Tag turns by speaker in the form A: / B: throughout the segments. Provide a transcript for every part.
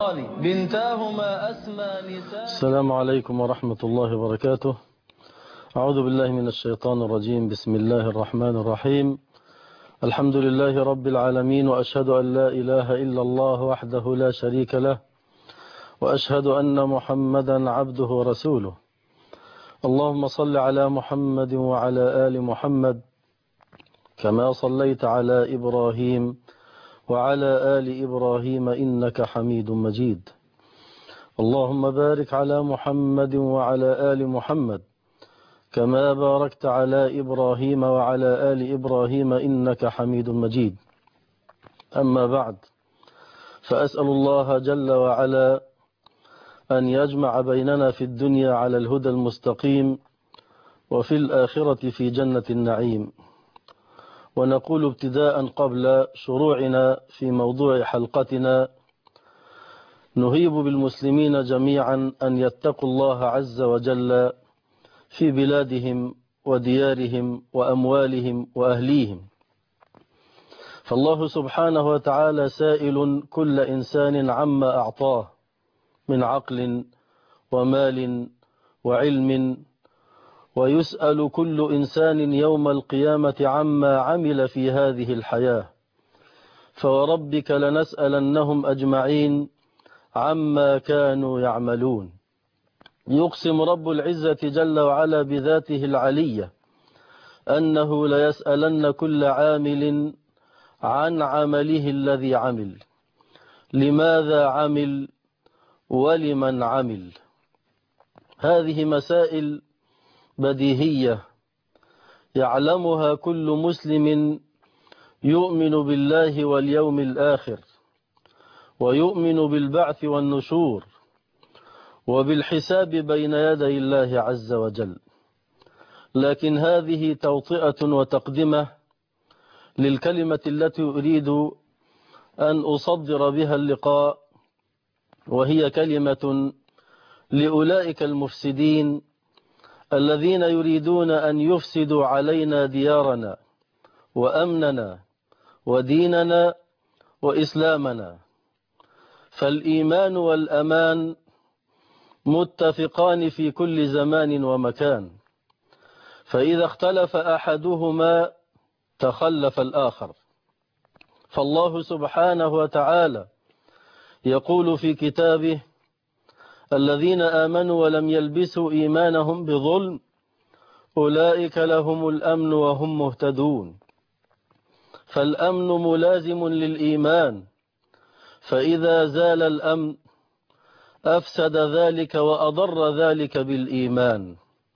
A: بنتاهما أسمى نساء.
B: السلام عليكم ورحمة الله وبركاته. أعوذ بالله من الشيطان الرجيم. بسم الله الرحمن الرحيم. الحمد لله رب العالمين، وأشهد أن لا إله إلا الله وحده لا شريك له، وأشهد أن محمدا عبده ورسوله. اللهم صل على محمد وعلى آل محمد كما صليت على إبراهيم وعلى آل إبراهيم إنك حميد مجيد. اللهم بارك على محمد وعلى آل محمد كما باركت على إبراهيم وعلى آل إبراهيم إنك حميد مجيد. أما بعد، فأسأل الله جل وعلا أن يجمع بيننا في الدنيا على الهدى المستقيم، وفي الآخرة في جنة النعيم. ونقول ابتداء قبل شروعنا في موضوع حلقتنا: نهيب بالمسلمين جميعا أن يتقوا الله عز وجل في بلادهم وديارهم وأموالهم وأهليهم. فالله سبحانه وتعالى سائل كل إنسان عما أعطاه من عقل ومال وعلم، ويسأل كل إنسان يوم القيامة عما عمل في هذه الحياة. فوربك لنسألنهم أجمعين عما كانوا يعملون. يقسم رب العزة جل وعلا بذاته العلية أنه ليسألن كل عامل عن عمله الذي عمل، لماذا عمل ولمن عمل. هذه مسائل بديهية يعلمها كل مسلم يؤمن بالله واليوم الآخر، ويؤمن بالبعث والنشور وبالحساب بين يدي الله عز وجل. لكن هذه توطئة وتقدمة للكلمة التي أريد أن أصدر بها اللقاء، وهي كلمة لأولئك المفسدين الذين يريدون أن يفسدوا علينا ديارنا وأمننا وديننا وإسلامنا. فالإيمان والأمان متفقان في كل زمان ومكان، فإذا اختلف أحدهما تخلف الآخر. فالله سبحانه وتعالى يقول في كتابه: الذين آمنوا ولم يلبسوا إيمانهم بظلم أولئك لهم الأمن وهم مهتدون. فالأمن ملازم للإيمان، فإذا زال الأمن أفسد ذلك وأضر ذلك بالإيمان.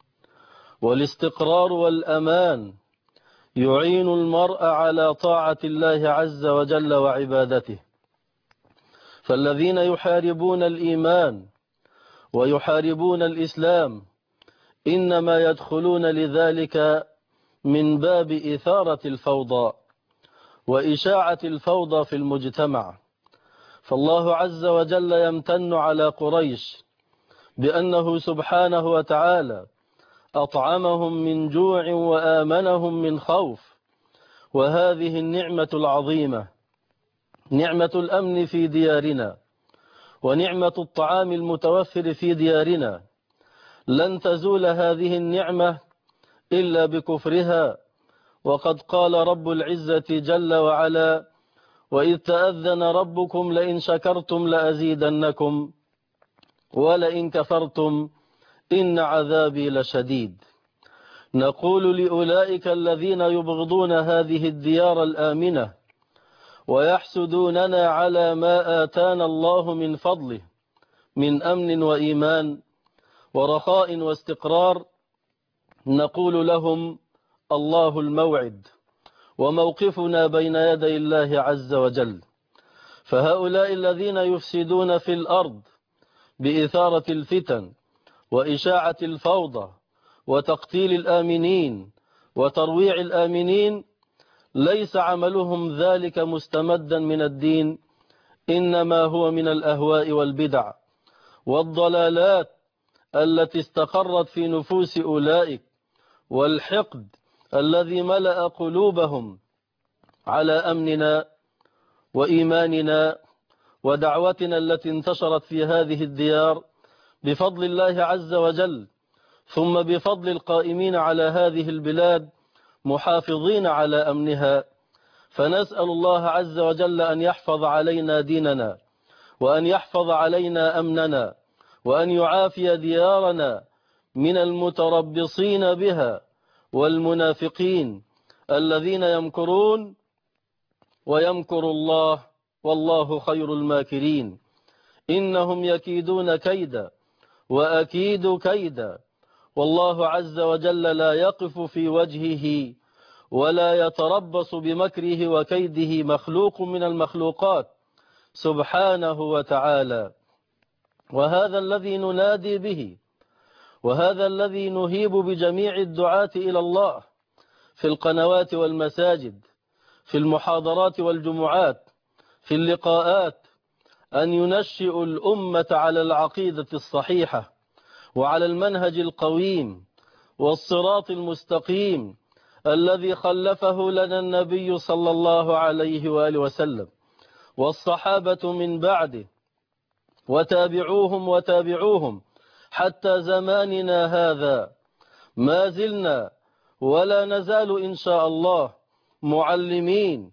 B: والاستقرار والأمان يعين المرء على طاعة الله عز وجل وعبادته. فالذين يحاربون الإيمان ويحاربون الإسلام إنما يدخلون لذلك من باب إثارة الفوضى وإشاعة الفوضى في المجتمع. فالله عز وجل يمتن على قريش بأنه سبحانه وتعالى أطعمهم من جوع وآمنهم من خوف. وهذه النعمة العظيمة، نعمة الأمن في ديارنا ونعمة الطعام المتوفر في ديارنا، لن تزول هذه النعمة إلا بكفرها. وقد قال رب العزة جل وعلا: وإذ تأذن ربكم لئن شكرتم لأزيدنكم ولئن كفرتم إن عذابي لشديد. نقول لأولئك الذين يبغضون هذه الديار الآمنة ويحسدوننا على ما آتانا الله من فضله من أمن وإيمان ورخاء واستقرار، نقول لهم: الله الموعد وموقفنا بين يدي الله عز وجل. فهؤلاء الذين يفسدون في الأرض بإثارة الفتن وإشاعة الفوضى وتقتيل الآمنين وترويع الآمنين ليس عملهم ذلك مستمدا من الدين، إنما هو من الأهواء والبدع والضلالات التي استقرت في نفوس أولئك، والحقد الذي ملأ قلوبهم على أمننا وإيماننا ودعوتنا التي انتشرت في هذه الديار بفضل الله عز وجل، ثم بفضل القائمين على هذه البلاد محافظين على أمنها. فنسأل الله عز وجل أن يحفظ علينا ديننا، وأن يحفظ علينا أمننا، وأن يعافي ديارنا من المتربصين بها والمنافقين الذين يمكرون ويمكر الله والله خير الماكرين. إنهم يكيدون كيدا وأكيد كيدا، والله عز وجل لا يقف في وجهه ولا يتربص بمكره وكيده مخلوق من المخلوقات سبحانه وتعالى. وهذا الذي ننادي به، وهذا الذي نهيب بجميع الدعاة إلى الله في القنوات والمساجد، في المحاضرات والجمعات، في اللقاءات، أن ينشئ الأمة على العقيدة الصحيحة وعلى المنهج القويم والصراط المستقيم الذي خلفه لنا النبي صلى الله عليه وآله وسلم والصحابة من بعده وتابعوهم حتى زماننا هذا. ما زلنا ولا نزال إن شاء الله معلمين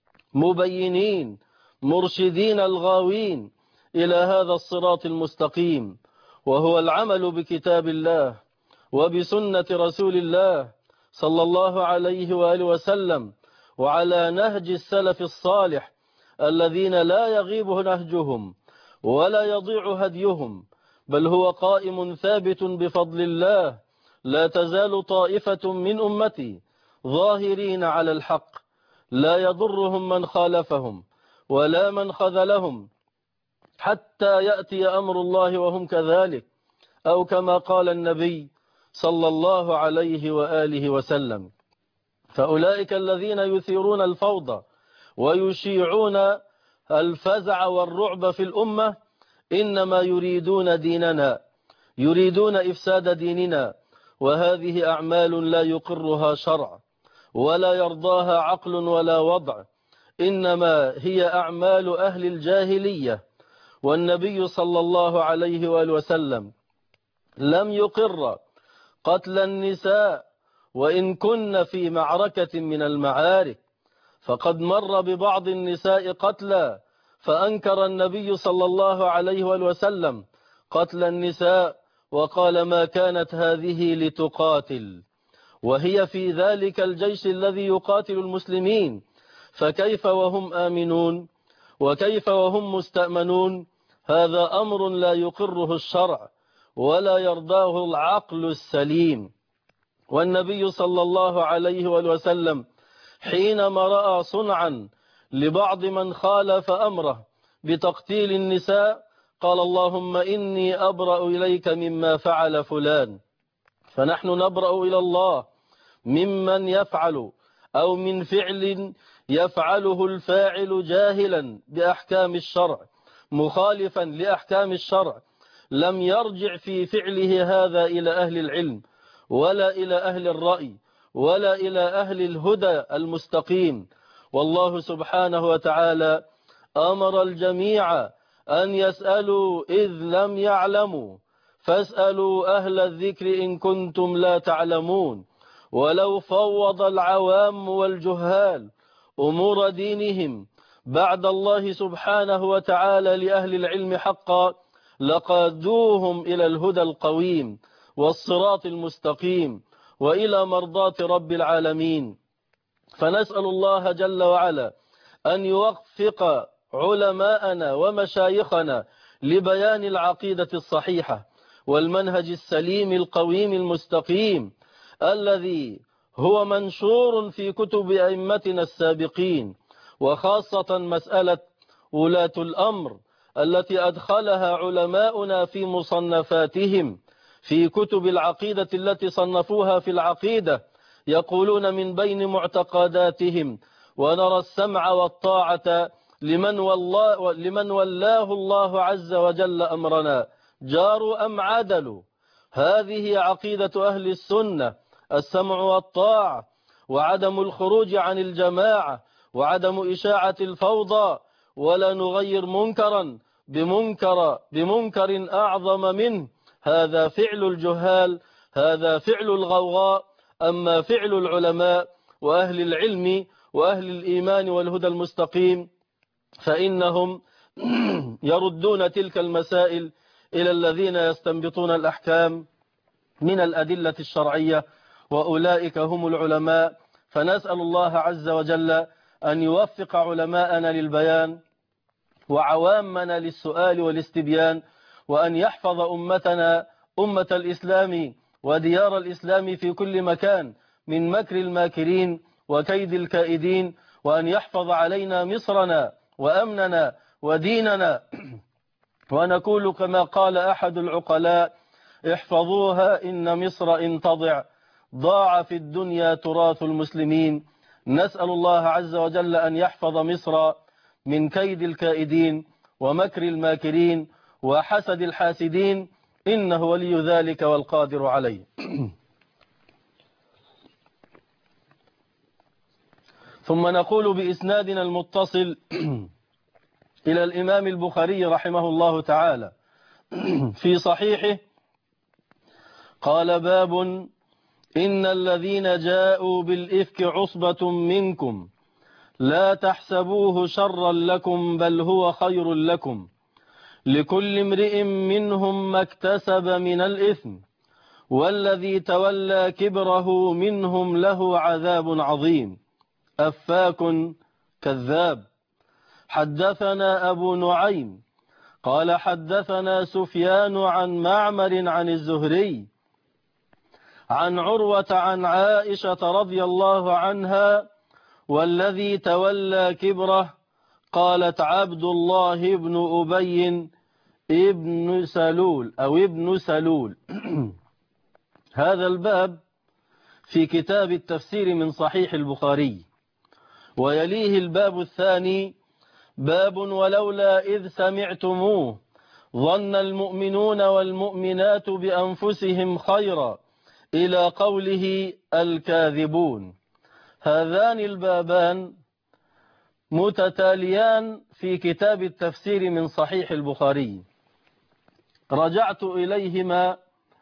B: مبينين مرشدين الغاوين إلى هذا الصراط المستقيم، وهو العمل بكتاب الله وبسنة رسول الله صلى الله عليه وآله وسلم، وعلى نهج السلف الصالح الذين لا يغيب نهجهم ولا يضيع هديهم، بل هو قائم ثابت بفضل الله. لا تزال طائفة من أمتي ظاهرين على الحق، لا يضرهم من خالفهم ولا من خذلهم حتى يأتي أمر الله وهم كذلك، أو كما قال النبي صلى الله عليه وآله وسلم. فأولئك الذين يثيرون الفوضى ويشيعون الفزع والرعب في الأمة إنما يريدون ديننا، يريدون إفساد ديننا، وهذه أعمال لا يقرها شرع ولا يرضاها عقل ولا وضع، إنما هي أعمال أهل الجاهلية. والنبي صلى الله عليه وآله وسلم لم يقر قتل النساء وإن كن في معركة من المعارك، فقد مر ببعض النساء قتلى فأنكر النبي صلى الله عليه وآله وسلم قتل النساء وقال ما كانت هذه لتقاتل، وهي في ذلك الجيش الذي يقاتل المسلمين، فكيف وهم آمنون وكيف وهم مستأمنون؟ هذا أمر لا يقره الشرع ولا يرضاه العقل السليم. والنبي صلى الله عليه وسلم حينما رأى صنعا لبعض من خالف أمره بتقتيل النساء قال اللهم إني أبرأ إليك مما فعل فلان. فنحن نبرأ إلى الله ممن يفعل أو من فعل يفعله الفاعل جاهلا بأحكام الشرع مخالفا لأحكام الشرع، لم يرجع في فعله هذا إلى أهل العلم ولا إلى أهل الرأي ولا إلى أهل الهدى المستقيم. والله سبحانه وتعالى أمر الجميع أن يسألوا إذ لم يعلموا، فاسألوا أهل الذكر إن كنتم لا تعلمون. ولو فوض العوام والجهال أمور دينهم بعد الله سبحانه وتعالى لأهل العلم حقا لقادوهم إلى الهدى القويم والصراط المستقيم وإلى مرضاة رب العالمين. فنسأل الله جل وعلا أن يوفق علماءنا ومشايخنا لبيان العقيدة الصحيحة والمنهج السليم القويم المستقيم الذي هو منشور في كتب أئمتنا السابقين، وخاصة مسألة ولاة الأمر التي أدخلها علماؤنا في مصنفاتهم في كتب العقيدة التي صنفوها في العقيدة، يقولون من بين معتقداتهم ونرى السمع والطاعة لمن ولاه الله عز وجل أمرنا جاروا أم عدلوا. هذه عقيدة أهل السنة، السمع والطاعة، وعدم الخروج عن الجماعة، وعدم إشاعة الفوضى، ولا نغير منكرا بمنكر أعظم منه. هذا فعل الجهال، هذا فعل الغوغاء. أما فعل العلماء وأهل العلم وأهل الإيمان والهدى المستقيم فإنهم يردون تلك المسائل إلى الذين يستنبطون الأحكام من الأدلة الشرعية، وأولئك هم العلماء. فنسأل الله عز وجل أن يوفق علماءنا للبيان وعوامنا للسؤال والاستبيان، وأن يحفظ أمتنا أمة الإسلام وديار الإسلام في كل مكان من مكر الماكرين وكيد الكائدين، وأن يحفظ علينا مصرنا وأمننا وديننا. ونقول كما قال أحد العقلاء: احفظوها إن مصر إن تضع ضاع في الدنيا تراث المسلمين. نسأل الله عز وجل أن يحفظ مصر من كيد الكائدين ومكر الماكرين وحسد الحاسدين، إنه ولي ذلك والقادر عليه. ثم نقول بإسنادنا المتصل إلى الإمام البخاري رحمه الله تعالى في صحيحه قال: باب إن الذين جاءوا بالإفك عصبة منكم لا تحسبوه شرا لكم بل هو خير لكم، لكل امرئ منهم ما اكتسب من الإثم، والذي تولى كبره منهم له عذاب عظيم. أفاك كذاب. حدثنا أبو نعيم قال حدثنا سفيان عن معمر عن الزهري عن عروة عن عائشة رضي الله عنها: والذي تولى كبره قالت عبد الله بن أبي ابن سلول أو ابن سلول. هذا الباب في كتاب التفسير من صحيح البخاري. ويليه الباب الثاني: باب ولولا إذ سمعتموه ظن المؤمنون والمؤمنات بأنفسهم خيرا إلى قوله الكاذبون. هذان البابان متتاليان في كتاب التفسير من صحيح البخاري، رجعت إليهما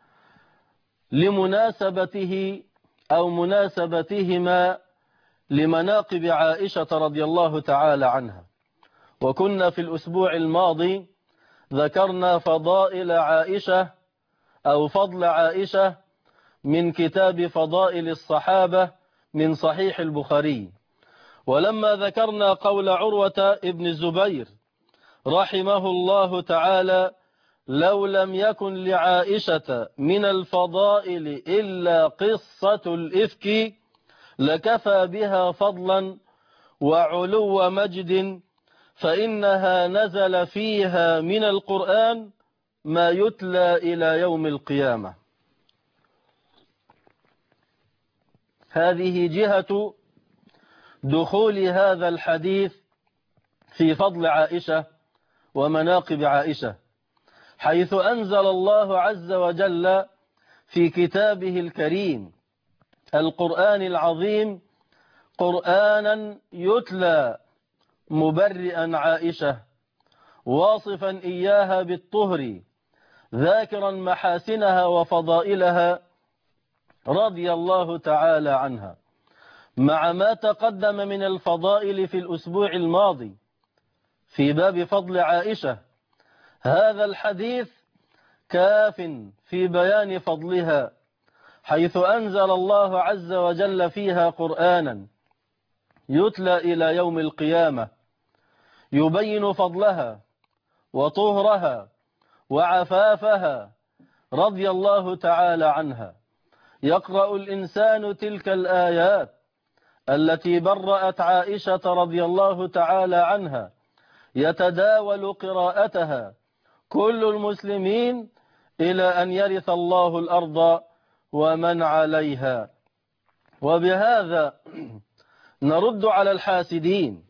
B: لمناسبته أو مناسبتهما لمناقب عائشة رضي الله تعالى عنها. وكنا في الأسبوع الماضي ذكرنا فضائل عائشة أو فضل عائشة من كتاب فضائل الصحابة من صحيح البخاري. ولما ذكرنا قول عروة ابن الزبير رحمه الله تعالى: لو لم يكن لعائشة من الفضائل إلا قصة الإفك لكفى بها فضلا وعلو مجد، فإنها نزل فيها من القرآن ما يتلى إلى يوم القيامة. هذه جهة دخول هذا الحديث في فضل عائشة ومناقب عائشة، حيث أنزل الله عز وجل في كتابه الكريم القرآن العظيم قرآنا يتلى مبرئا عائشة، واصفا إياها بالطهر، ذاكرا محاسنها وفضائلها رضي الله تعالى عنها، مع ما تقدم من الفضائل في الأسبوع الماضي في باب فضل عائشة. هذا الحديث كاف في بيان فضلها، حيث أنزل الله عز وجل فيها قرآنا يتلى إلى يوم القيامة يبين فضلها وطهرها وعفافها رضي الله تعالى عنها. يقرأ الإنسان تلك الآيات التي برأت عائشة رضي الله تعالى عنها، يتداول قراءتها كل المسلمين إلى أن يرث الله الأرض ومن عليها. وبهذا نرد على الحاسدين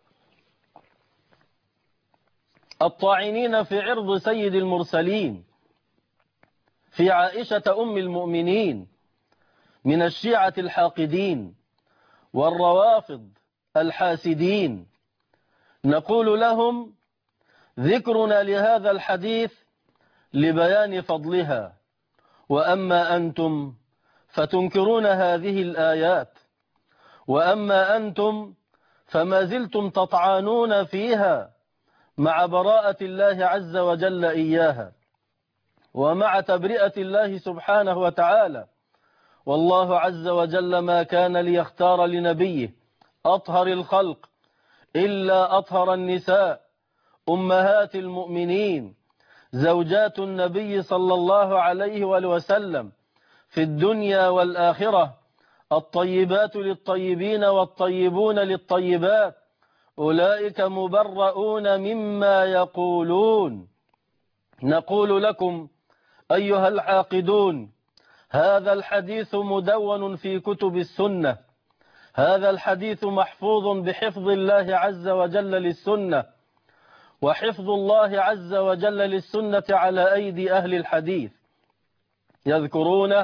B: الطاعنين في عرض سيد المرسلين، في عائشة أم المؤمنين، من الشيعة الحاقدين والروافض الحاسدين. نقول لهم: ذكرنا لهذا الحديث لبيان فضلها، وأما أنتم فتنكرون هذه الآيات، وأما أنتم فما زلتم تطعنون فيها مع براءة الله عز وجل إياها، ومع تبرئة الله سبحانه وتعالى. والله عز وجل ما كان ليختار لنبيه أطهر الخلق إلا أطهر النساء أمهات المؤمنين زوجات النبي صلى الله عليه وسلم في الدنيا والآخرة، الطيبات للطيبين والطيبون للطيبات، أولئك مبرؤون مما يقولون. نقول لكم أيها العاقدون: هذا الحديث مدون في كتب السنة، هذا الحديث محفوظ بحفظ الله عز وجل للسنة، وحفظ الله عز وجل للسنة على أيدي أهل الحديث، يذكرون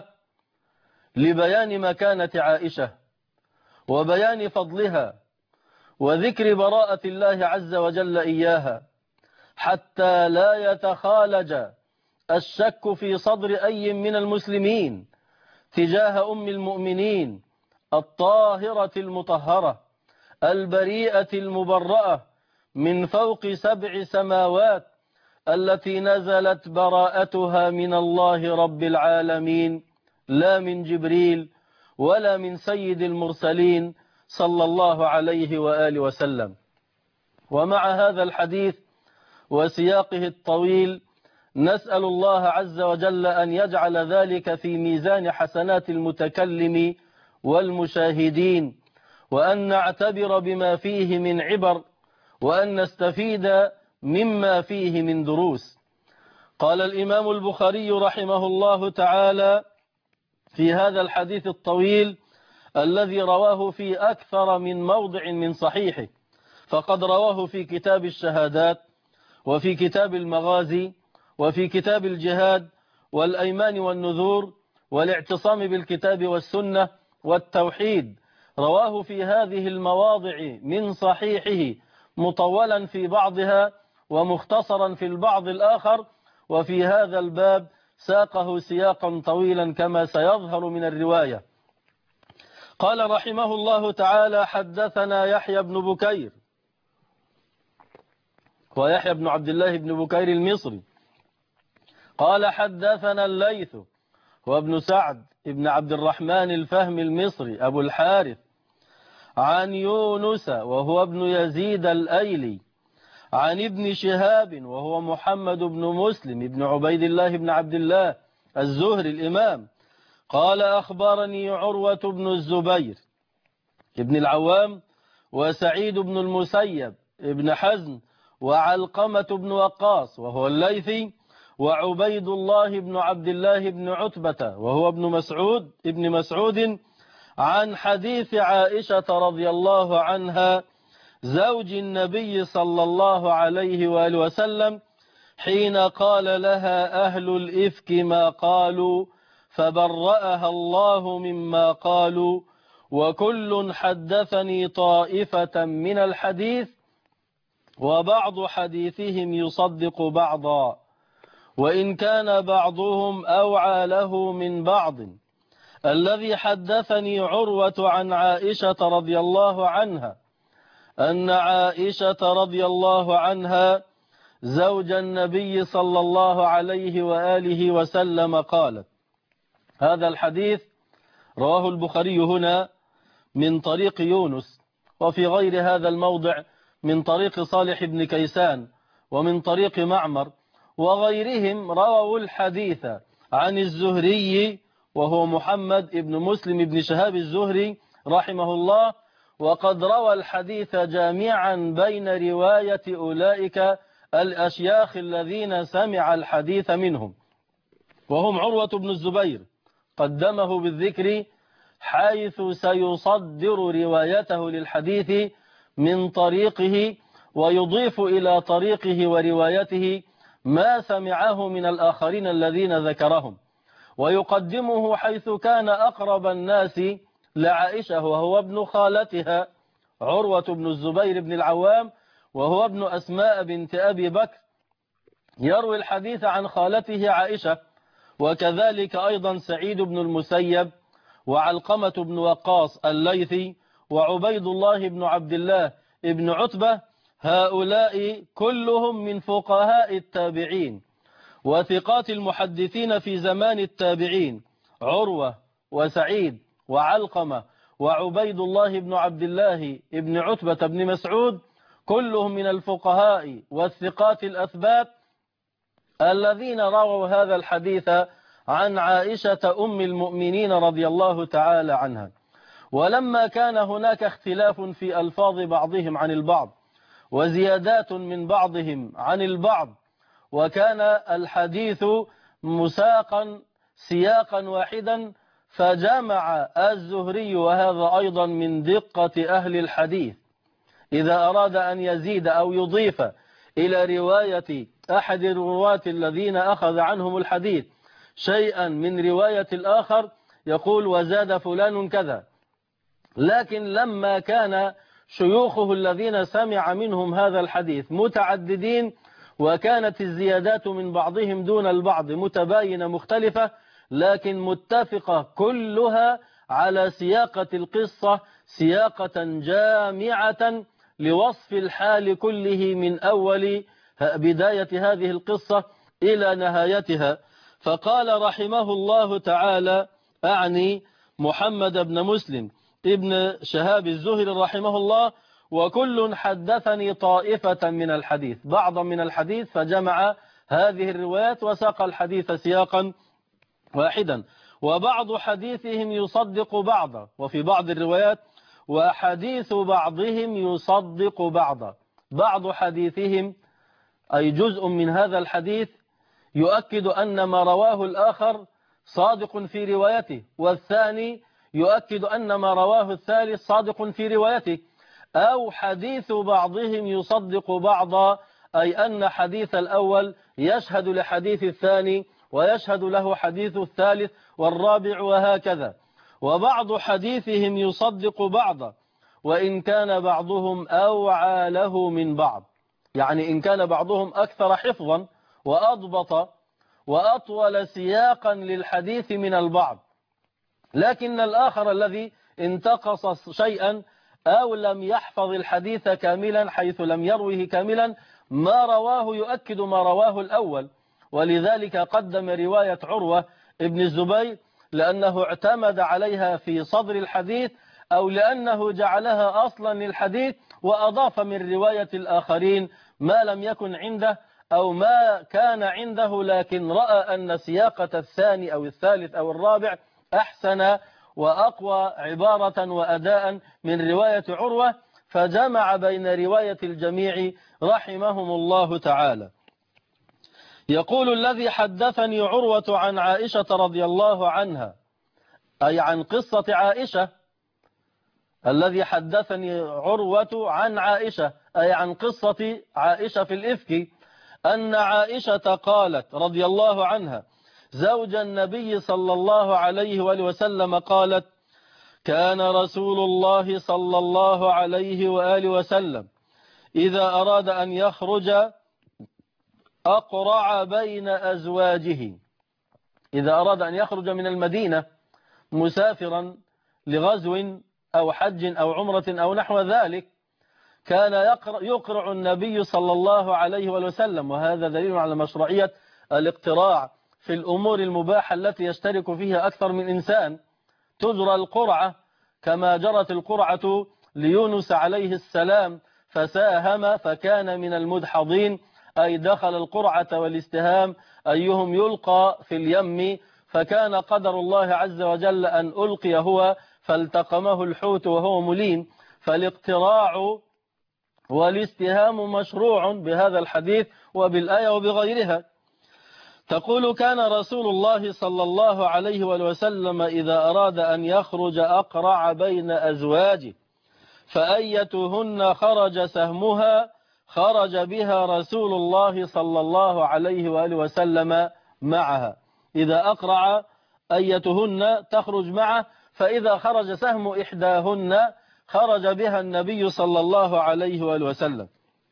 B: لبيان مكانة عائشة وبيان فضلها وذكر براءة الله عز وجل إياها، حتى لا يتخالج الشك في صدر أي من المسلمين تجاه أم المؤمنين الطاهرة المطهرة البريئة المبرأة من فوق 7 سماوات، التي نزلت براءتها من الله رب العالمين، لا من جبريل ولا من سيد المرسلين صلى الله عليه وآله وسلم. ومع هذا الحديث وسياقه الطويل نسأل الله عز وجل أن يجعل ذلك في ميزان حسنات المتكلم والمشاهدين، وأن نعتبر بما فيه من عبر، وأن نستفيد مما فيه من دروس. قال الإمام البخاري رحمه الله تعالى في هذا الحديث الطويل الذي رواه في أكثر من موضع من صحيحه، فقد رواه في كتاب الشهادات، وفي كتاب المغازي، وفي كتاب الجهاد والأيمان والنذور والاعتصام بالكتاب والسنة والتوحيد. رواه في هذه المواضع من صحيحه مطولا في بعضها ومختصرا في البعض الآخر، وفي هذا الباب ساقه سياقا طويلا كما سيظهر من الرواية. قال رحمه الله تعالى: حدثنا يحيى بن بكير، ويحيى بن عبد الله بن بكير المصري، قال حدثنا الليث وابن سعد ابن عبد الرحمن الفهم المصري أبو الحارث، عن يونس وهو ابن يزيد الأيلي، عن ابن شهاب وهو محمد بن مسلم بن عبيد الله بن عبد الله الزهري الإمام، قال أخبرني عروة بن الزبير ابن العوام وسعيد بن المسيب ابن حزن وعلقمة بن وقاص وهو الليثي، وعبيد الله بن عبد الله بن عتبة وهو ابن مسعود عن حديث عائشة رضي الله عنها زوج النبي صلى الله عليه وآله وسلم حين قال لها أهل الإفك ما قالوا فبرأها الله مما قالوا، وكل حدثني طائفة من الحديث وبعض حديثهم يصدق بعضا، وإن كان بعضهم أوعى له من بعض. الذي حدثني عروة عن عائشة رضي الله عنها أن عائشة رضي الله عنها زوج النبي صلى الله عليه وآله وسلم قالت. هذا الحديث رواه البخاري هنا من طريق يونس، وفي غير هذا الموضع من طريق صالح بن كيسان ومن طريق معمر، وغيرهم رووا الحديث عن الزهري وهو محمد بن مسلم بن شهاب الزهري رحمه الله، وقد روى الحديث جامعا بين رواية أولئك الأشياخ الذين سمع الحديث منهم، وهم عروة بن الزبير قدمه بالذكر حيث سيصدر روايته للحديث من طريقه، ويضيف إلى طريقه وروايته ما سمعه من الآخرين الذين ذكرهم، ويقدمه حيث كان أقرب الناس لعائشة وهو ابن خالتها عروة بن الزبير بن العوام، وهو ابن أسماء بنت أبي بكر، يروي الحديث عن خالته عائشة، وكذلك أيضا سعيد بن المسيب وعلقمة بن وقاص الليثي وعبيد الله بن عبد الله بن عتبة. هؤلاء كلهم من فقهاء التابعين وثقات المحدثين في زمان التابعين، عروة وسعيد وعلقمة وعبيد الله بن عبد الله بن عتبة بن مسعود، كلهم من الفقهاء والثقات الأثبات الذين رووا هذا الحديث عن عائشة أم المؤمنين رضي الله تعالى عنها. ولما كان هناك اختلاف في ألفاظ بعضهم عن البعض وزيادات من بعضهم عن البعض، وكان الحديث مساقا سياقا واحدا، فجمع الزهري، وهذا أيضا من دقة أهل الحديث، إذا أراد أن يزيد أو يضيف إلى رواية أحد الرواة الذين أخذ عنهم الحديث شيئا من رواية الآخر يقول وزاد فلان كذا. لكن لما كان شيوخه الذين سمع منهم هذا الحديث متعددين، وكانت الزيادات من بعضهم دون البعض متباينة مختلفة لكن متفقة كلها على سياقة القصة، سياقة جامعة لوصف الحال كله من أول بداية هذه القصة إلى نهايتها. فقال رحمه الله تعالى، أعني محمد بن مسلم ابن شهاب الزهري رحمه الله: وكل حدثني طائفة من الحديث، بعضا من الحديث، فجمع هذه الروايات وساق الحديث سياقا واحدا. وبعض حديثهم يصدق بعضا، وفي بعض الروايات وحديث بعضهم يصدق بعضا. بعض حديثهم أي جزء من هذا الحديث يؤكد أن ما رواه الآخر صادق في روايته، والثاني يؤكد أن ما رواه الثالث صادق في روايته. أو حديث بعضهم يصدق بعضا، أي أن حديث الأول يشهد لحديث الثاني ويشهد له حديث الثالث والرابع وهكذا. وبعض حديثهم يصدق بعضا وإن كان بعضهم أوعى له من بعض، يعني إن كان بعضهم أكثر حفظا وأضبط وأطول سياقا للحديث من البعض، لكن الآخر الذي انتقص شيئا أو لم يحفظ الحديث كاملا حيث لم يروه كاملا، ما رواه يؤكد ما رواه الأول. ولذلك قدم رواية عروة ابن الزبير لأنه اعتمد عليها في صدر الحديث، أو لأنه جعلها أصلا للحديث وأضاف من رواية الآخرين ما لم يكن عنده أو ما كان عنده، لكن رأى أن سياقة الثاني أو الثالث أو الرابع أحسن وأقوى عبارة وأداء من رواية عروة، فجمع بين رواية الجميع رحمهم الله تعالى. يقول: الذي حدثني عروة عن عائشة رضي الله عنها، أي عن قصة عائشة. الذي حدثني عروة عن عائشة أي عن قصة عائشة في الإفك، أن عائشة قالت رضي الله عنها زوج النبي صلى الله عليه وآله وسلم قالت: كان رسول الله صلى الله عليه وآله وسلم إذا أراد أن يخرج أقرع بين أزواجه. إذا أراد أن يخرج من المدينة مسافرا لغزو أو حج أو عمرة أو نحو ذلك، كان يقرع النبي صلى الله عليه وسلم، وهذا دليل على مشروعية الاقتراع في الأمور المباحة التي يشترك فيها أكثر من إنسان. تجرى القرعة كما جرت القرعة ليونس عليه السلام فساهم فكان من المدحضين، أي دخل القرعة والاستهام أيهم يلقى في اليم، فكان قدر الله عز وجل أن ألقي هو فالتقمه الحوت وهو مليم. فالاقتراع والاستهام مشروع بهذا الحديث وبالآية وبغيرها. تقول: كان رسول الله صلى الله عليه وسلم إذا أراد أن يخرج أقرع بين أزواجه، فأيتهن خرج سهمها خرج بها رسول الله صلى الله عليه وآله وسلم معها. إذا أقرع أيتهن تخرج معه، فإذا خرج سهم إحداهن خرج بها النبي صلى الله عليه وآله وسلم.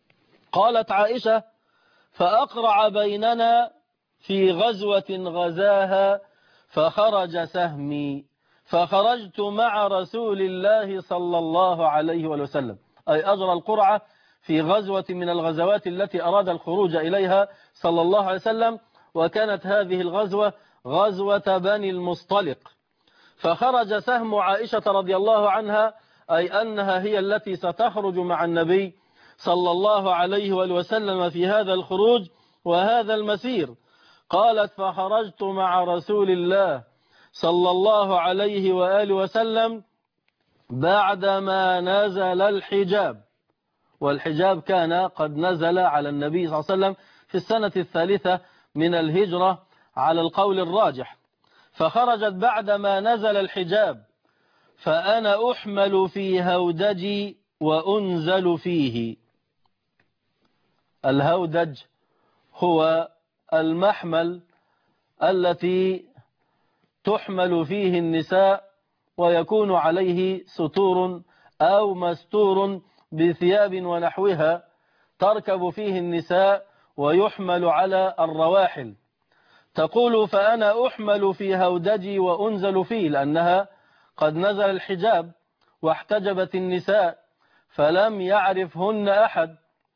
B: قالت عائشة: فأقرع بيننا في غزوة غزاها فخرج سهمي فخرجت مع رسول الله صلى الله عليه وسلم، أي أجرى القرعة في غزوة من الغزوات التي أراد الخروج إليها صلى الله عليه وسلم، وكانت هذه الغزوة غزوة بني المصطلق. فخرج سهم عائشة رضي الله عنها، أي أنها هي التي ستخرج مع النبي صلى الله عليه وسلم في هذا الخروج وهذا المسير. قالت: فخرجت مع رسول الله صلى الله عليه وآله وسلم بعدما نزل الحجاب، والحجاب كان قد نزل على النبي صلى الله عليه وسلم في السنة الثالثة من الهجرة على القول الراجح. فخرجت بعدما نزل الحجاب، فأنا أحمل في هودجي وأنزل فيه. الهودج هو المحمل التي تحمل فيه النساء ويكون عليه ستور أو مستور بثياب ونحوها تركب فيه النساء ويحمل على الرواحل. تقول: فأنا أحمل في هودجي وأنزل فيه، لأنها قد نزل الحجاب واحتجبت النساء فلم يعرفهن أحد،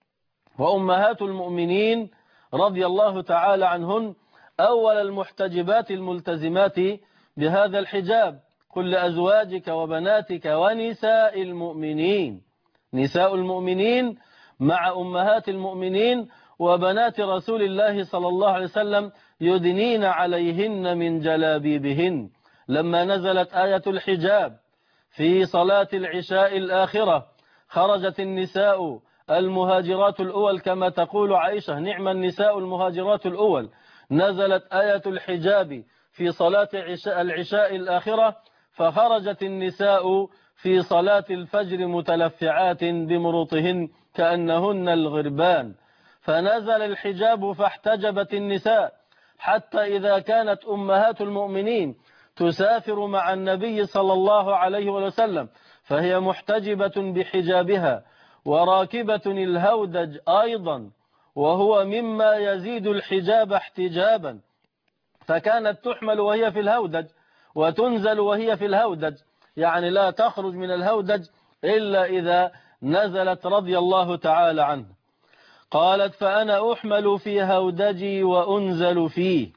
B: وأمهات المؤمنين رضي الله تعالى عنهن أول المحتجبات الملتزمات بهذا الحجاب. قل لأزواجك وبناتك ونساء المؤمنين، نساء المؤمنين مع أمهات المؤمنين وبنات رسول الله صلى الله عليه وسلم يدنين عليهن من جلابيبهن. لما نزلت آية الحجاب في صلاة العشاء الآخرة خرجت النساء المهاجرات الأول، كما تقول عائشة: نعم النساء المهاجرات الأول. نزلت آية الحجاب في صلاة العشاء الآخرة، فخرجت النساء في صلاة الفجر متلفعات بمروطهن كأنهن الغربان. فنزل الحجاب فاحتجبت النساء، حتى إذا كانت أمهات المؤمنين تسافر مع النبي صلى الله عليه وسلم فهي محتجبة بحجابها وراكبة الهودج أيضا، وهو مما يزيد الحجاب احتجابا، فكانت تحمل وهي في الهودج وتنزل وهي في الهودج، يعني لا تخرج من الهودج إلا إذا نزلت رضي الله تعالى عنه. قالت: فأنا أحمل في هودجي وأنزل فيه،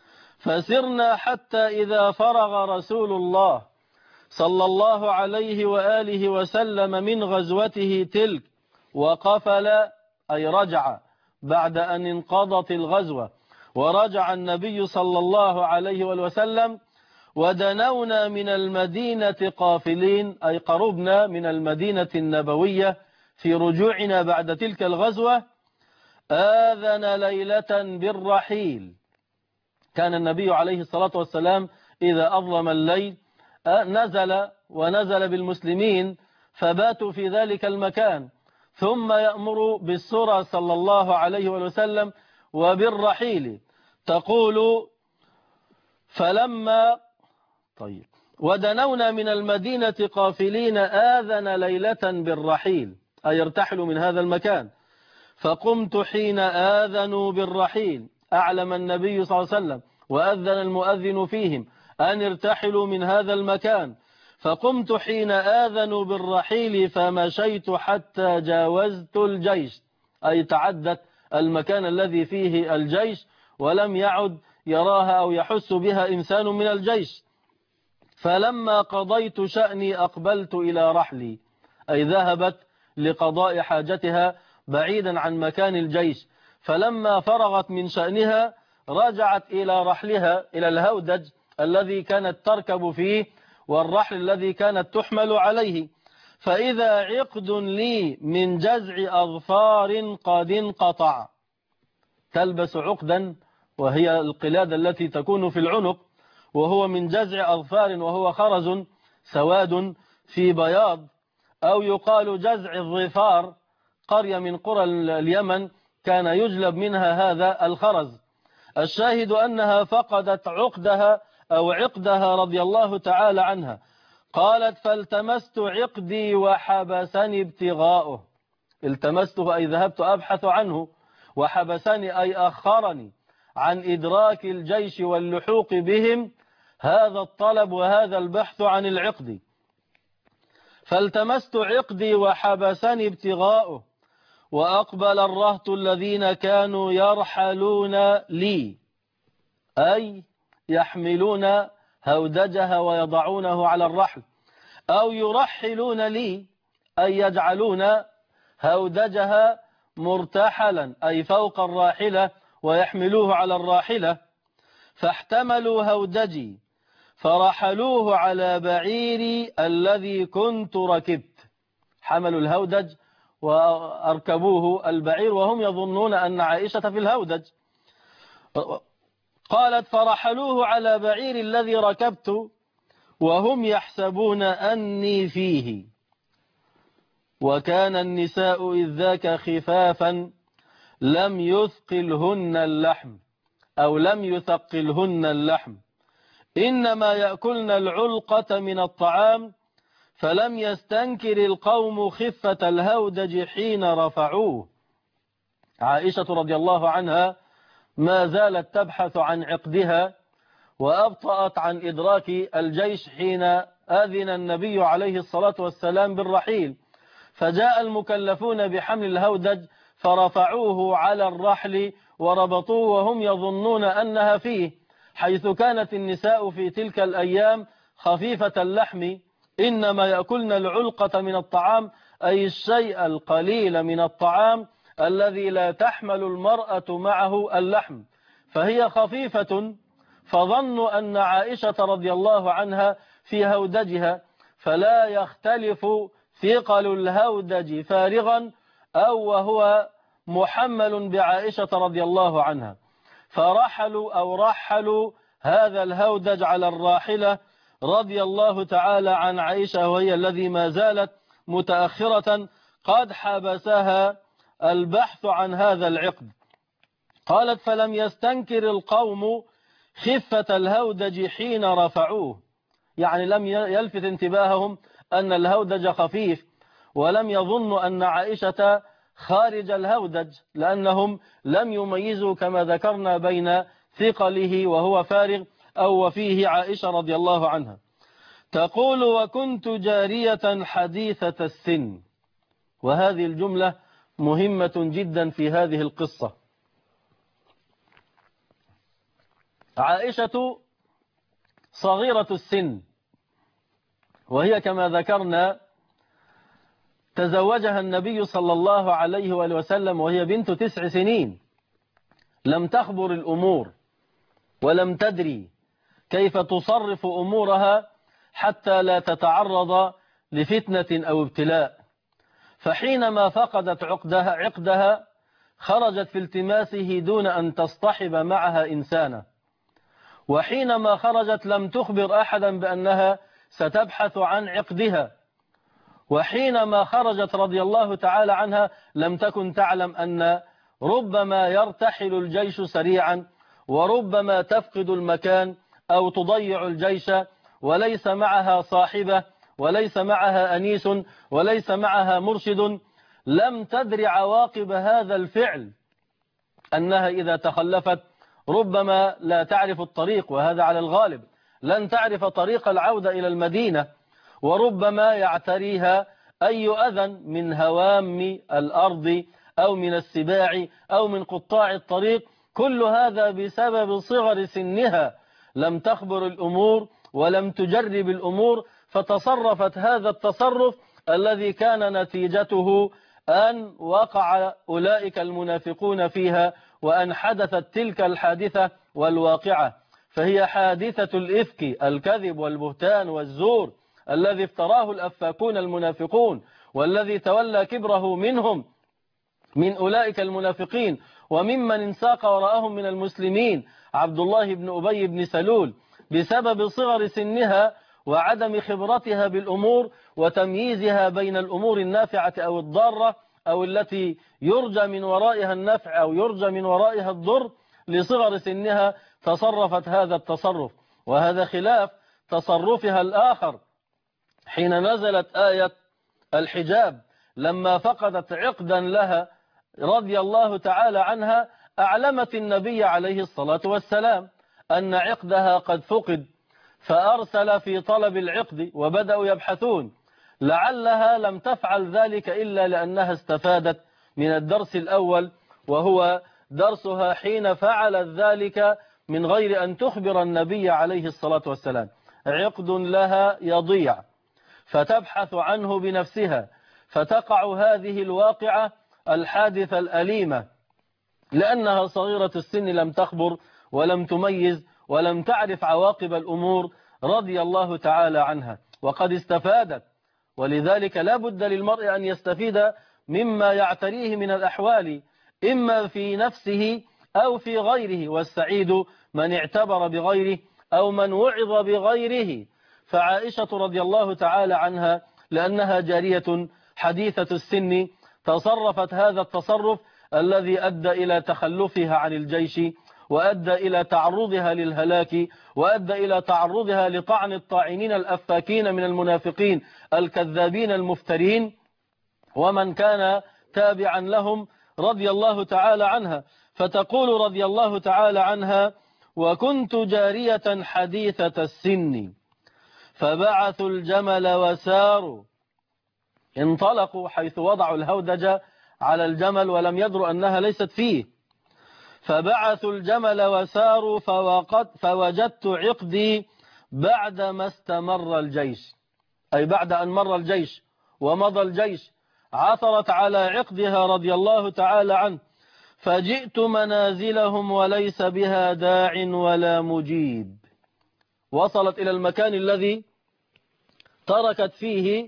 B: فسرنا حتى إذا فرغ رسول الله صلى الله عليه وآله وسلم من غزوته تلك وقفل، أي رجع بعد أن انقضت الغزوة، ورجع النبي صلى الله عليه وسلم، ودنونا من المدينة قافلين، أي قربنا من المدينة النبوية في رجوعنا بعد تلك الغزوة. آذن ليلة بالرحيل، كان النبي عليه الصلاة والسلام إذا أظلم الليل ونزل بالمسلمين فباتوا في ذلك المكان، ثم يأمر بالسرى صلى الله عليه وسلم وبالرحيل. تقول: ودنونا من المدينة قافلين آذن ليلة بالرحيل، أي ارتحلوا من هذا المكان. فقمت حين آذنوا بالرحيل، أعلم النبي صلى الله عليه وسلم وأذن المؤذن فيهم أن ارتحلوا من هذا المكان. فقمت حين آذنوا بالرحيل فمشيت حتى جاوزت الجيش، أي تعدت المكان الذي فيه الجيش ولم يعد يراها أو يحس بها إنسان من الجيش. فلما قضيت شأني أقبلت إلى رحلي، أي ذهبت لقضاء حاجتها بعيدا عن مكان الجيش. فلما فرغت من شأنها رجعت إلى رحلها، إلى الهودج الذي كانت تركب فيه والرحل الذي كانت تحمل عليه. فإذا عقد لي من جزع أظفار قد انقطع، تلبس عقدا وهي القلادة التي تكون في العنق، وهو من جزع أظفار، وهو خرز سواد في بياض، أو يقال جزع الظفار، قرية من قرى اليمن كان يجلب منها هذا الخرز. الشاهد أنها فقدت عقدها أو عقدها رضي الله تعالى عنها. قالت: فالتمست عقدي وحبسني ابتغاؤه، التمسته أي ذهبت أبحث عنه، وحبسني أي أخرني عن إدراك الجيش واللحوق بهم هذا الطلب وهذا البحث عن العقد. فالتمست عقدي وحبسني ابتغاؤه، وأقبل الرهط الذين كانوا يرحلون لي أي يحملون هودجها ويضعونه على الرحل، أو يرحلون لي أي يجعلون هودجها مرتحلا أي فوق الراحلة ويحملوه على الراحلة. فاحتملوا هودجي فرحلوه على بعيري الذي كنت ركبت. حملوا الهودج وأركبوه البعير وهم يظنون أن عائشة في الهودج. قالت فرحلوه على بعير الذي ركبت وهم يحسبون أني فيه. وكان النساء إذ ذاك خفافا لم يثقلهن اللحم أو لم يثقلهن اللحم، إنما يأكلن العلقة من الطعام، فلم يستنكر القوم خفة الهودج حين رفعوه. عائشة رضي الله عنها ما زالت تبحث عن عقدها، وأبطأت عن إدراك الجيش حين أذن النبي عليه الصلاة والسلام بالرحيل، فجاء المكلفون بحمل الهودج فرفعوه على الرحل وربطوه وهم يظنون أنها فيه، حيث كانت النساء في تلك الأيام خفيفة اللحم، إنما يأكلن العلقة من الطعام أي الشيء القليل من الطعام الذي لا تحمل المرأة معه اللحم، فهي خفيفة، فظنوا أن عائشة رضي الله عنها في هودجها، فلا يختلف ثقل الهودج فارغا أو وهو محمل بعائشة رضي الله عنها. رحلوا هذا الهودج على الراحلة رضي الله تعالى عن عائشة، وهي الذي ما زالت متأخرة قد حبسها البحث عن هذا العقد. قالت فلم يستنكر القوم خفة الهودج حين رفعوه، يعني لم يلفت انتباههم أن الهودج خفيف، ولم يظنوا أن عائشة خارج الهودج، لأنهم لم يميزوا كما ذكرنا بين ثقله وهو فارغ أو وفيه عائشة رضي الله عنها. تقول وكنت جارية حديثة السن، وهذه الجملة مهمة جدا في هذه القصة. عائشة صغيرة السن، وهي كما ذكرنا تزوجها النبي صلى الله عليه وآله وسلم وهي بنت 9 سنين، لم تخبر الأمور ولم تدري كيف تصرف أمورها حتى لا تتعرض لفتنة أو ابتلاء. فحينما فقدت عقدها خرجت في التماسه دون أن تصطحب معها إنسانا، وحينما خرجت لم تخبر أحدا بأنها ستبحث عن عقدها، وحينما خرجت رضي الله تعالى عنها لم تكن تعلم أن ربما يرتحل الجيش سريعا، وربما تفقد المكان أو تضيع الجيش، وليس معها صاحبة وليس معها أنيس وليس معها مرشد. لم تدر عواقب هذا الفعل، أنها إذا تخلفت ربما لا تعرف الطريق، وهذا على الغالب، لن تعرف طريق العودة إلى المدينة، وربما يعتريها أي أذى من هوام الأرض أو من السباع أو من قطاع الطريق، كل هذا بسبب صغر سنها، لم تخبر الأمور ولم تجرب الأمور، فتصرفت هذا التصرف الذي كان نتيجته أن وقع أولئك المنافقون فيها، وأن حدثت تلك الحادثة والواقعة. فهي حادثة الإفك، الكذب والبهتان والزور الذي افتراه الأفاكون المنافقون، والذي تولى كبره منهم من أولئك المنافقين وممن انساق وراءهم من المسلمين عبد الله بن أبي بن سلول، بسبب صغر سنها وعدم خبرتها بالأمور وتمييزها بين الأمور النافعة أو الضارة أو التي يرجى من ورائها النفع أو يرجى من ورائها الضر. لصغر سنها تصرفت هذا التصرف، وهذا خلاف تصرفها الآخر حين نزلت آية الحجاب، لما فقدت عقدا لها رضي الله تعالى عنها أعلمت النبي عليه الصلاة والسلام أن عقدها قد فقد، فأرسل في طلب العقد وبدأوا يبحثون. لعلها لم تفعل ذلك إلا لأنها استفادت من الدرس الأول، وهو درسها حين فعلت ذلك من غير أن تخبر النبي عليه الصلاة والسلام. عقد لها يضيع فتبحث عنه بنفسها، فتقع هذه الواقعة الحادثة الأليمة لأنها صغيرة السن، لم تخبر ولم تميز ولم تعرف عواقب الأمور رضي الله تعالى عنها، وقد استفادت. ولذلك لا بد للمرء أن يستفيد مما يعتريه من الأحوال، إما في نفسه أو في غيره، والسعيد من اعتبر بغيره أو من وعظ بغيره. فعائشة رضي الله تعالى عنها لأنها جارية حديثة السن تصرفت هذا التصرف الذي أدى إلى تخلفها عن الجيش، وأدى إلى تعرضها للهلاك، وأدى إلى تعرضها لطعن الطاعنين الأفاكين من المنافقين الكذابين المفترين ومن كان تابعا لهم رضي الله تعالى عنها. فتقول رضي الله تعالى عنها: وكنت جارية حديثة السن فبعثوا الجمل وساروا. انطلقوا حيث وضعوا الهودج على الجمل ولم يدروا أنها ليست فيه. فبعثوا الجمل وساروا فوجدت عقدي بعدما استمر الجيش، أي بعد أن مر الجيش ومضى الجيش، عثرت على عقدها رضي الله تعالى عنه. فجئت منازلهم وليس بها داع ولا مجيب. وصلت إلى المكان الذي تركت فيه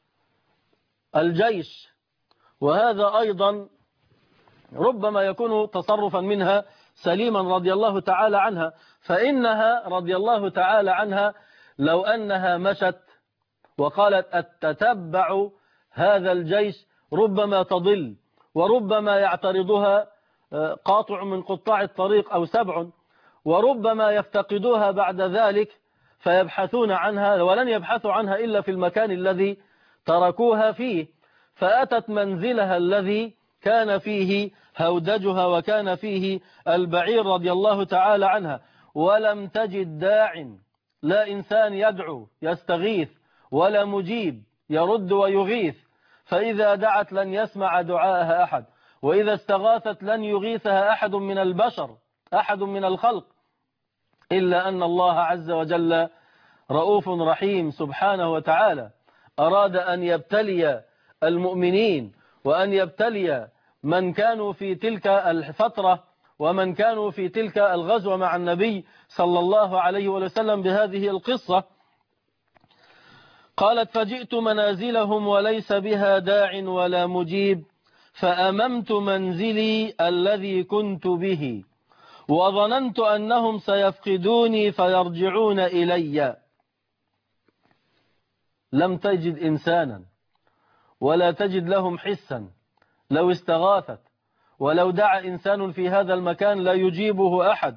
B: الجيش، وهذا أيضا ربما يكون تصرفا منها سليما رضي الله تعالى عنها، فإنها رضي الله تعالى عنها لو أنها مشت وقالت أتتبع هذا الجيش ربما تضل، وربما يعترضها قاطع من قطاع الطريق أو سبع، وربما يفتقدوها بعد ذلك فيبحثون عنها، ولن يبحثوا عنها إلا في المكان الذي تركوها فيه. فأتت منزلها الذي كان فيه هودجها وكان فيه البعير رضي الله تعالى عنها، ولم تجد داع، لا إنسان يدعو يستغيث ولا مجيب يرد ويغيث. فإذا دعت لن يسمع دعاءها أحد، وإذا استغاثت لن يغيثها أحد من البشر، أحد من الخلق، إلا أن الله عز وجل رؤوف رحيم سبحانه وتعالى أراد أن يبتلي المؤمنين وأن يبتلي من كانوا في تلك الفترة ومن كانوا في تلك الغزوة مع النبي صلى الله عليه وسلم بهذه القصة. قالت: فجئت منازلهم وليس بها داع ولا مجيب، فأممت منزلي الذي كنت به، وظننت أنهم سيفقدوني فيرجعون إلي. لم تجد إنسانا ولا تجد لهم حسا، لو استغاثت ولو دعا إنسان في هذا المكان لا يجيبه أحد.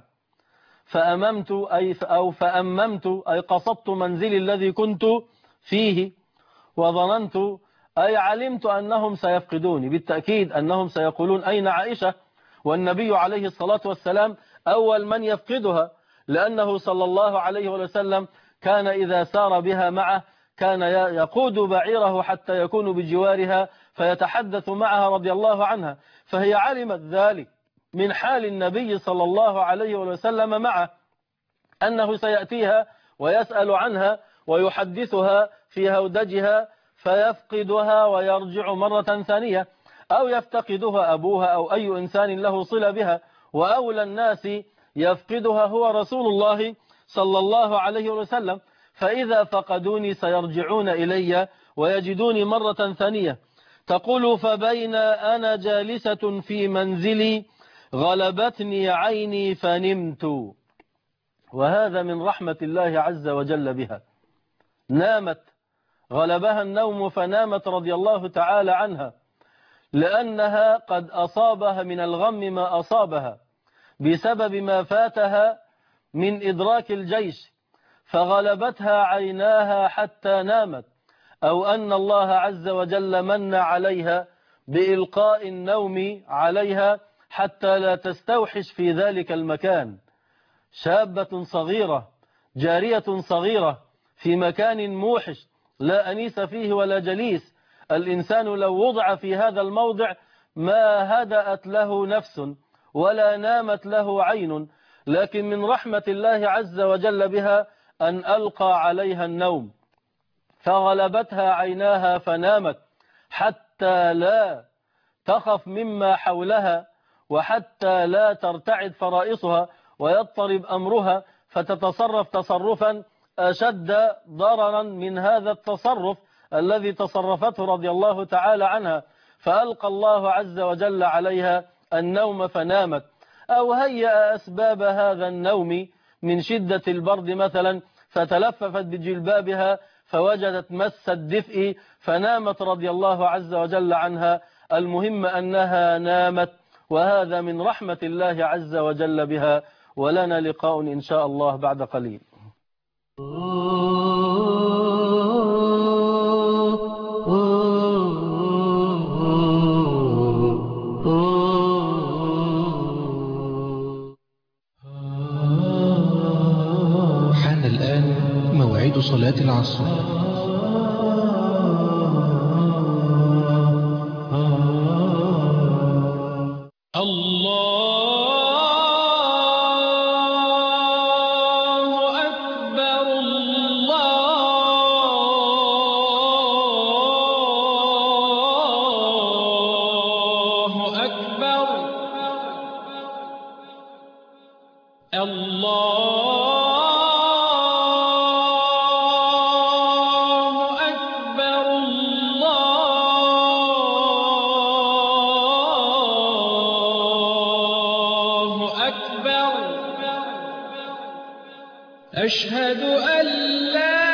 B: فأممت أي قصدت منزلي الذي كنت فيه، وظننت أي علمت أنهم سيفقدوني، بالتأكيد أنهم سيقولون أين عائشة؟ والنبي عليه الصلاة والسلام أول من يفقدها، لأنه صلى الله عليه وسلم كان إذا سار بها معه كان يقود بعيره حتى يكون بجوارها فيتحدث معها رضي الله عنها، فهي علمت ذلك من حال النبي صلى الله عليه وسلم معه أنه سيأتيها ويسأل عنها ويحدثها في هودجها فيفقدها ويرجع مرة ثانية، أو يفتقدها أبوها أو أي إنسان له صلة بها، وأولى الناس يفقدها هو رسول الله صلى الله عليه وسلم. فإذا فقدوني سيرجعون إلي ويجدوني مرة ثانية. تقول: فبين أنا جالسة في منزلي غلبتني عيني فنمت. وهذا من رحمة الله عز وجل بها، نامت، غلبها النوم فنامت رضي الله تعالى عنها، لأنها قد أصابها من الغم ما أصابها بسبب ما فاتها من إدراك الجيش، فغلبتها عيناها حتى نامت. أو أن الله عز وجل من عليها بإلقاء النوم عليها حتى لا تستوحش في ذلك المكان. شابة صغيرة جارية صغيرة في مكان موحش لا أنيس فيه ولا جليس، الإنسان لو وضع في هذا الموضع ما هدأت له نفس ولا نامت له عين، لكن من رحمة الله عز وجل بها أن ألقى عليها النوم فغلبتها عيناها فنامت حتى لا تخف مما حولها وحتى لا ترتعد فرائصها ويضطرب أمرها فتتصرف تصرفا أشد ضررا من هذا التصرف الذي تصرفته رضي الله تعالى عنها، فألقى الله عز وجل عليها النوم فنامت. أو هيأ أسباب هذا النوم من شدة البرد مثلا فتلففت بجلبابها فوجدت مس الدفء فنامت رضي الله عز وجل عنها. المهم أنها نامت، وهذا من رحمة الله عز وجل بها. ولنا لقاء إن شاء الله بعد قليل.
C: حان الآن موعد صلاة العصر.
D: أشهد أن لا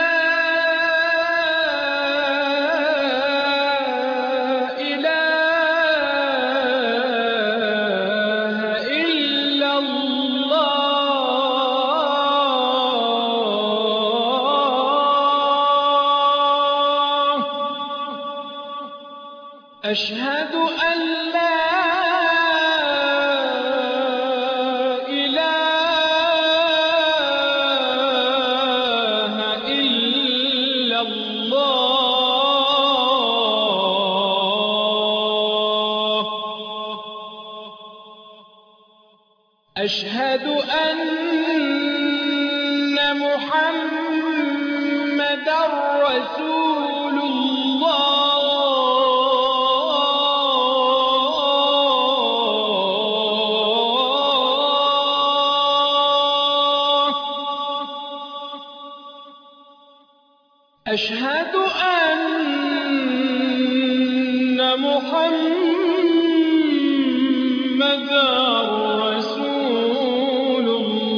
D: إله إلا الله. أشهد أن لا أشهد أن محمدًا رسول الله. أشهد أن محمدًا رسول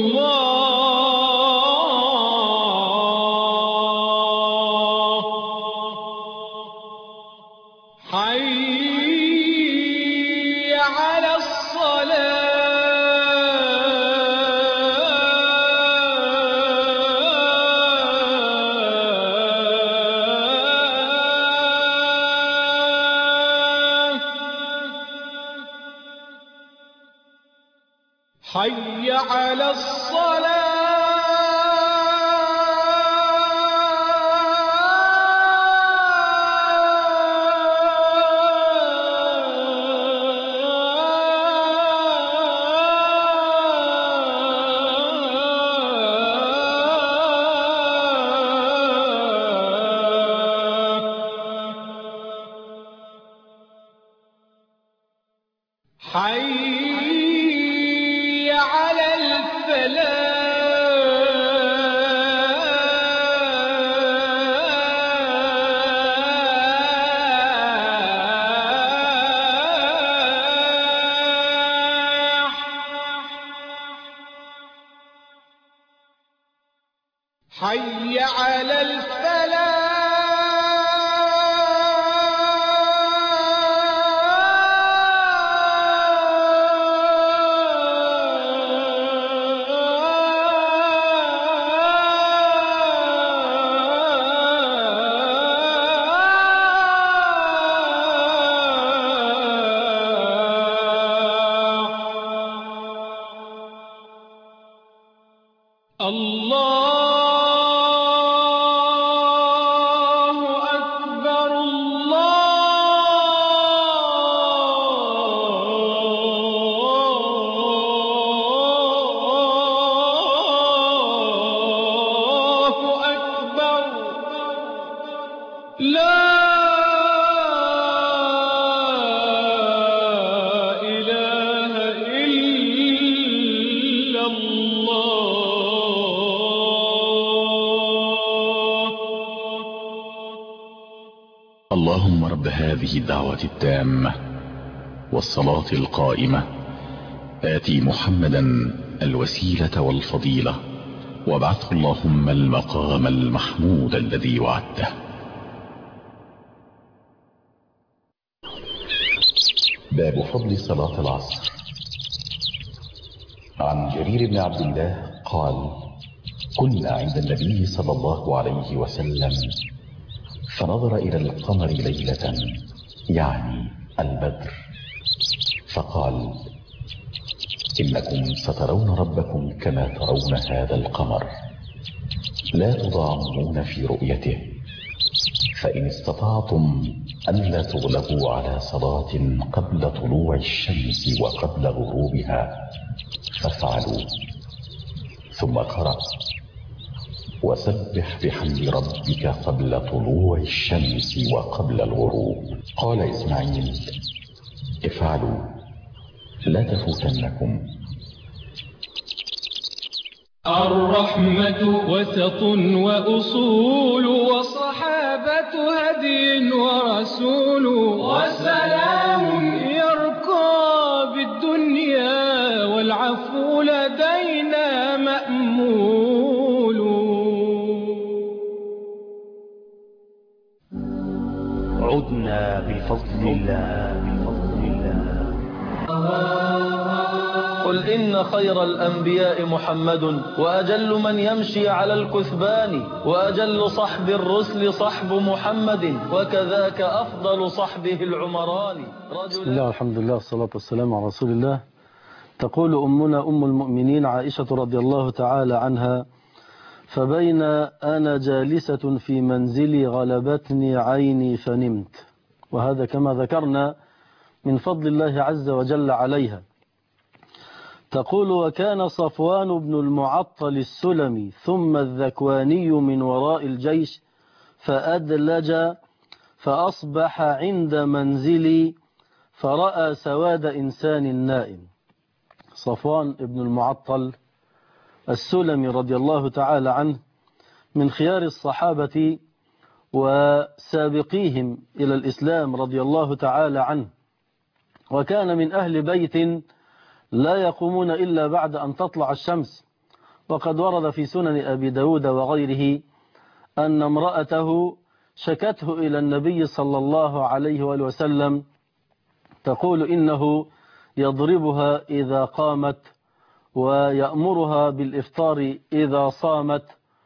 D: الله. حي على حي على حي على الفلاح. حي على الله أكبر الله أكبر لا إله إلا الله.
E: اللهم رب هذه الدعوة التامة والصلاة القائمة آتي محمدا الوسيلة والفضيلة وابعثه اللهم المقام المحمود الذي وعدته. باب فضل صلاة العصر. عن جرير بن عبد الله قال: كنا عند النبي صلى الله عليه وسلم فنظر إلى القمر ليلة، يعني البدر، فقال: إنكم سترون ربكم كما ترون هذا القمر، لا تضامون في رؤيته، فإن استطعتم ألا تغلبوا على صلاة قبل طلوع الشمس وقبل غروبها فافعلوا. ثم قرأ: وسبح بحمد ربك قبل طلوع الشمس وقبل الغروب. قال إسماعيل: افعلوا لا تفوتنكم.
D: الرحمة وسط وأصول، وصحابة هدي ورسول، وسلام يرقى بالدنيا، والعفو لدينا مأمول.
A: عدنا بفضل الله.
B: قل إن خير الأنبياء محمد، وأجل من يمشي على الكثبان، وأجل صحب الرسل صحب محمد، وكذاك أفضل صحبه العمران.
F: بسم الله والحمد لله والصلاة والسلام على رسول الله. تقول أمنا أم المؤمنين عائشة رضي الله تعالى عنها: فبين أنا جالسة في منزلي غلبتني عيني فنمت. وهذا كما ذكرنا من فضل الله عز وجل عليها. تقول: وكان صفوان بن المعطل السلمي ثم الذكواني من وراء الجيش، فأدلج فأصبح عند منزلي فرأى سواد إنسان نائم. صفوان بن المعطل السلمي رضي الله تعالى عنه من خيار الصحابة وسابقيهم إلى الإسلام رضي الله تعالى عنه، وكان من أهل بيت لا يقومون إلا بعد أن تطلع الشمس. وقد ورد في سنن أبي داود وغيره أن امرأته شكته إلى النبي صلى الله عليه وآله وسلم تقول إنه يضربها إذا قامت ويأمرها بالإفطار إذا صامت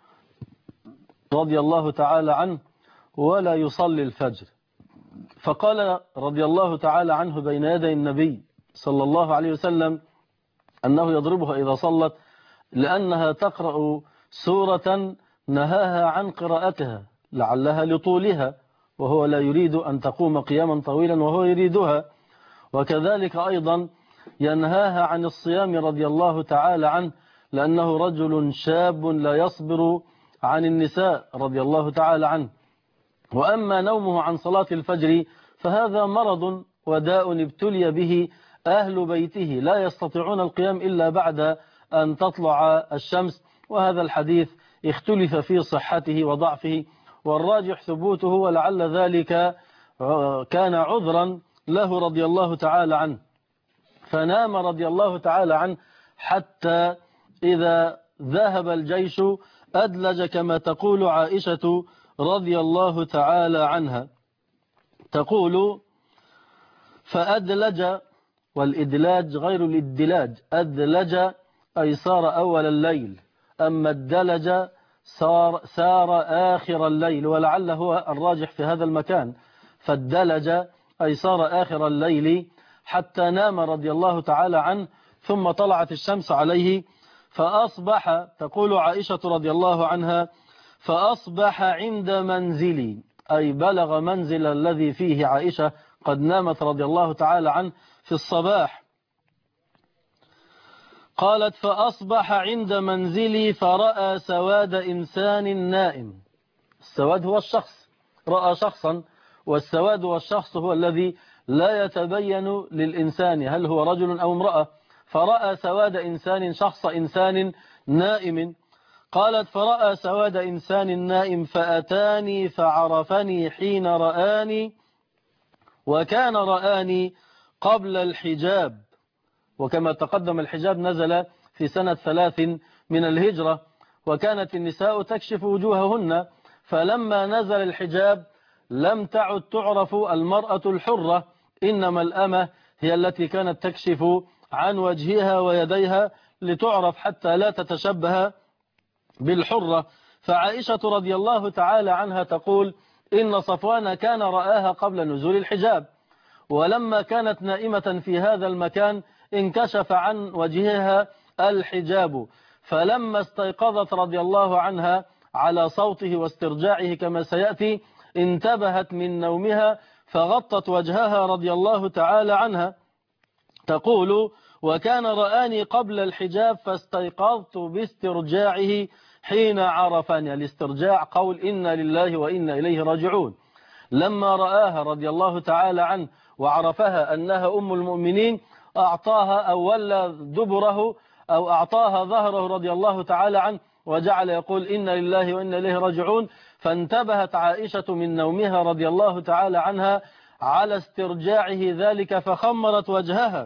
F: رضي الله تعالى عنه، ولا يصلي الفجر. فقال رضي الله تعالى عنه بين يدي النبي صلى الله عليه وسلم أنه يضربها إذا صلت، لأنها تقرأ سورة نهاها عن قراءتها لعلها لطولها، وهو لا يريد أن تقوم قياما طويلا وهو يريدها. وكذلك أيضا ينهاها عن الصيام رضي الله تعالى عنه، لأنه رجل شاب لا يصبر عن النساء رضي الله تعالى عنه. وأما نومه عن صلاة الفجر فهذا مرض وداء ابتلي به أهل بيته، لا يستطيعون القيام إلا بعد أن تطلع الشمس. وهذا الحديث اختلف في صحته وضعفه، والراجح ثبوته، ولعل ذلك كان عذرا له رضي الله تعالى عنه. فنام رضي الله تعالى عنه حتى إذا ذهب الجيش أدلج كما تقول عائشة رضي الله تعالى عنها. تقول: فأدلج، والإدلاج غير الإدلاج، أدلج أي صار أول الليل، أما الدلج سار آخر الليل، ولعل هو الراجح في هذا المكان. فالدلج أي صار آخر الليل حتى نام رضي الله تعالى عنه، ثم طلعت الشمس عليه فأصبح، تقول عائشة رضي الله عنها: فأصبح عند منزلي، أي بلغ منزل الذي فيه عائشة قد نامت رضي الله تعالى عنه في الصباح. قالت: فأصبح عند منزلي فرأى سواد إنسان نائم. السواد هو الشخص، رأى شخصا، والسواد والشخص هو الذي لا يتبين للإنسان هل هو رجل أو امرأة. فرأى سواد إنسان، شخص إنسان نائم. قالت: فرأى سواد إنسان نائم فأتاني فعرفني حين رآني، وكان رآني قبل الحجاب. وكما تقدم الحجاب نزل في سنة 3 من الهجرة، وكانت النساء تكشف وجوههن، فلما نزل الحجاب لم تعد تعرف المرأة الحرة، إنما الأمة هي التي كانت تكشف عن وجهها ويديها لتعرف حتى لا تتشبه بالحرة. فعائشة رضي الله تعالى عنها تقول: إن صفوان كان رآها قبل نزول الحجاب، ولما كانت نائمة في هذا المكان انكشف عن وجهها الحجاب، فلما استيقظت رضي الله عنها على صوته واسترجاعه كما سيأتي انتبهت من نومها فغطت وجهها رضي الله تعالى عنها. تقول: وكان رآني قبل الحجاب فاستيقظت باسترجاعه حين عرفني. الاسترجاع قول إنا لله وإنا إليه راجعون. لما رآها رضي الله تعالى عنه وعرفها أنها أم المؤمنين أعطاها أو ولى دبره أو أعطاها ظهره رضي الله تعالى عنه، وجعل يقول إنا لله وإنا إليه راجعون. فانتبهت عائشة من نومها رضي الله تعالى عنها على استرجاعه ذلك فخمرت وجهها.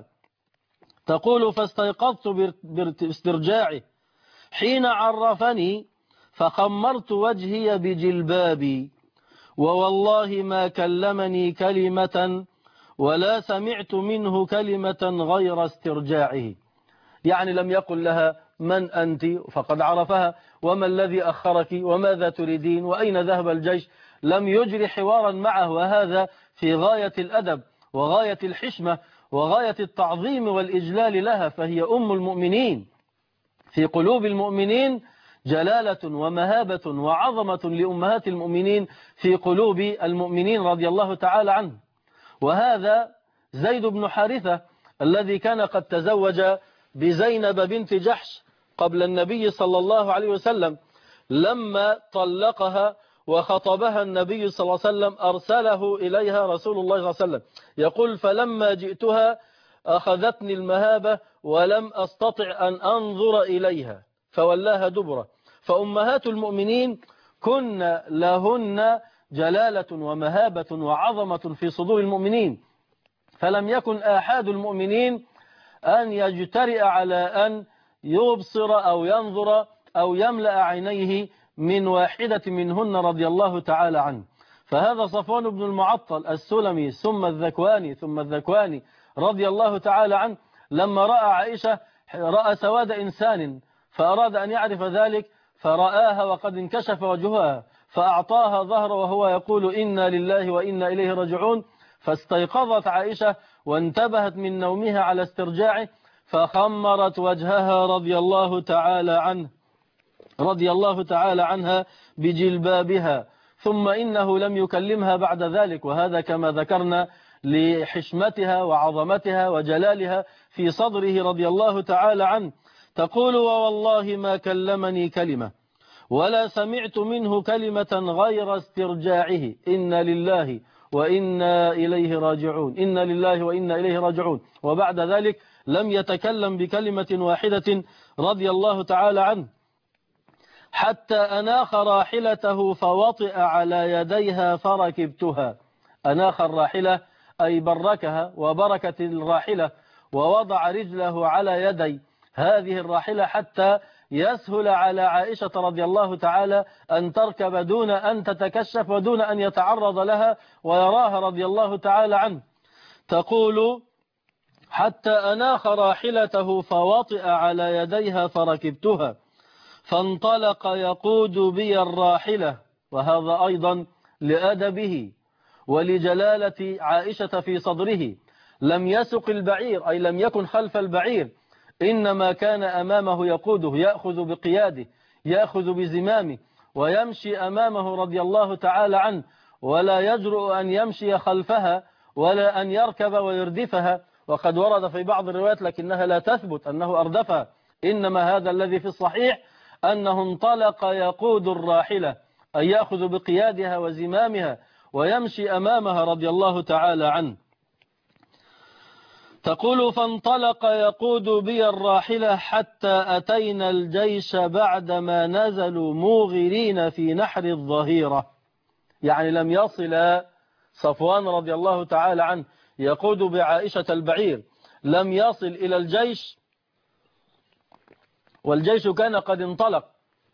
F: تقول: فاستيقظت باسترجاعه حين عرفني فخمرت وجهي بجلبابي، ووالله ما كلمني كلمة ولا سمعت منه كلمة غير استرجاعه. يعني لم يقل لها من أنت، فقد عرفها، وما الذي أخرك، وماذا تريدين، وأين ذهب الجيش. لم يجري حوارا معه، وهذا في غاية الأدب وغاية الحشمة وغاية التعظيم والإجلال لها، فهي أم المؤمنين. في قلوب المؤمنين جلالة ومهابة وعظمة لأمهات المؤمنين في قلوب المؤمنين رضي الله تعالى عنه. وهذا زيد بن حارثة الذي كان قد تزوج بزينب بنت جحش قبل النبي صلى الله عليه وسلم، لما طلقها وخطبها النبي صلى الله عليه وسلم أرسله إليها رسول الله صلى الله عليه وسلم. يقول: فلما جئتها أخذتني المهابة ولم أستطع أن أنظر إليها فولاها دبره. فأمهات المؤمنين كن لهن جلالة ومهابة وعظمة في صدور المؤمنين، فلم يكن آحاد المؤمنين أن يجترئ على أن يبصر أو ينظر أو يملأ عينيه من واحدة منهن رضي الله تعالى عنه. فهذا صفوان بن المعطل السلمي ثم الذكواني رضي الله تعالى عنه، لما رأى عائشة رأى سواد إنسان فأراد أن يعرف ذلك، فرآها وقد انكشف وجهها فأعطاها ظهر وهو يقول إنا لله وإنا إليه راجعون. فاستيقظت عائشة وانتبهت من نومها على استرجاعه فخمرت وجهها رضي الله تعالى عنها بجلبابها، ثم إنه لم يكلمها بعد ذلك، وهذا كما ذكرنا لحشمتها وعظمتها وجلالها في صدره رضي الله تعالى عنه. تقول: ووالله ما كلمني كلمة ولا سمعت منه كلمة غير استرجاعه إنا لله وإنا إليه راجعون، إنا لله وإنا إليه راجعون. وبعد ذلك لم يتكلم بكلمة واحدة رضي الله تعالى عنه، حتى أناخ راحلته فوطئ على يديها فركبتها. أناخ الراحلة أي بركها وبركت الراحلة، ووضع رجله على يدي هذه الراحلة حتى يسهل على عائشة رضي الله تعالى أن تركب دون أن تتكشف ودون أن يتعرض لها ويراها رضي الله تعالى عنه. تقول: حتى أناخ راحلته فوطئ على يديها فركبتها فانطلق يقود بي الراحلة. وهذا أيضا لأدبه ولجلالة عائشة في صدره، لم يسق البعير أي لم يكن خلف البعير، إنما كان أمامه يقوده، يأخذ بقياده، يأخذ بزمامه، ويمشي أمامه رضي الله تعالى عنه، ولا يجرؤ أن يمشي خلفها ولا أن يركب ويردفها. وقد ورد في بعض الروايات لكنها لا تثبت أنه أردفها، إنما هذا الذي في الصحيح أنه انطلق يقود الراحلة، أي يأخذ بقيادها وزمامها ويمشي أمامها رضي الله تعالى عنه. تقول فانطلق يقود بي الراحلة حتى أتينا الجيش بعدما نزلوا موغرين في نحر الظهيرة. يعني لم يصل صفوان رضي الله تعالى عنه يقود بعائشة البعير، لم يصل إلى الجيش والجيش كان قد انطلق،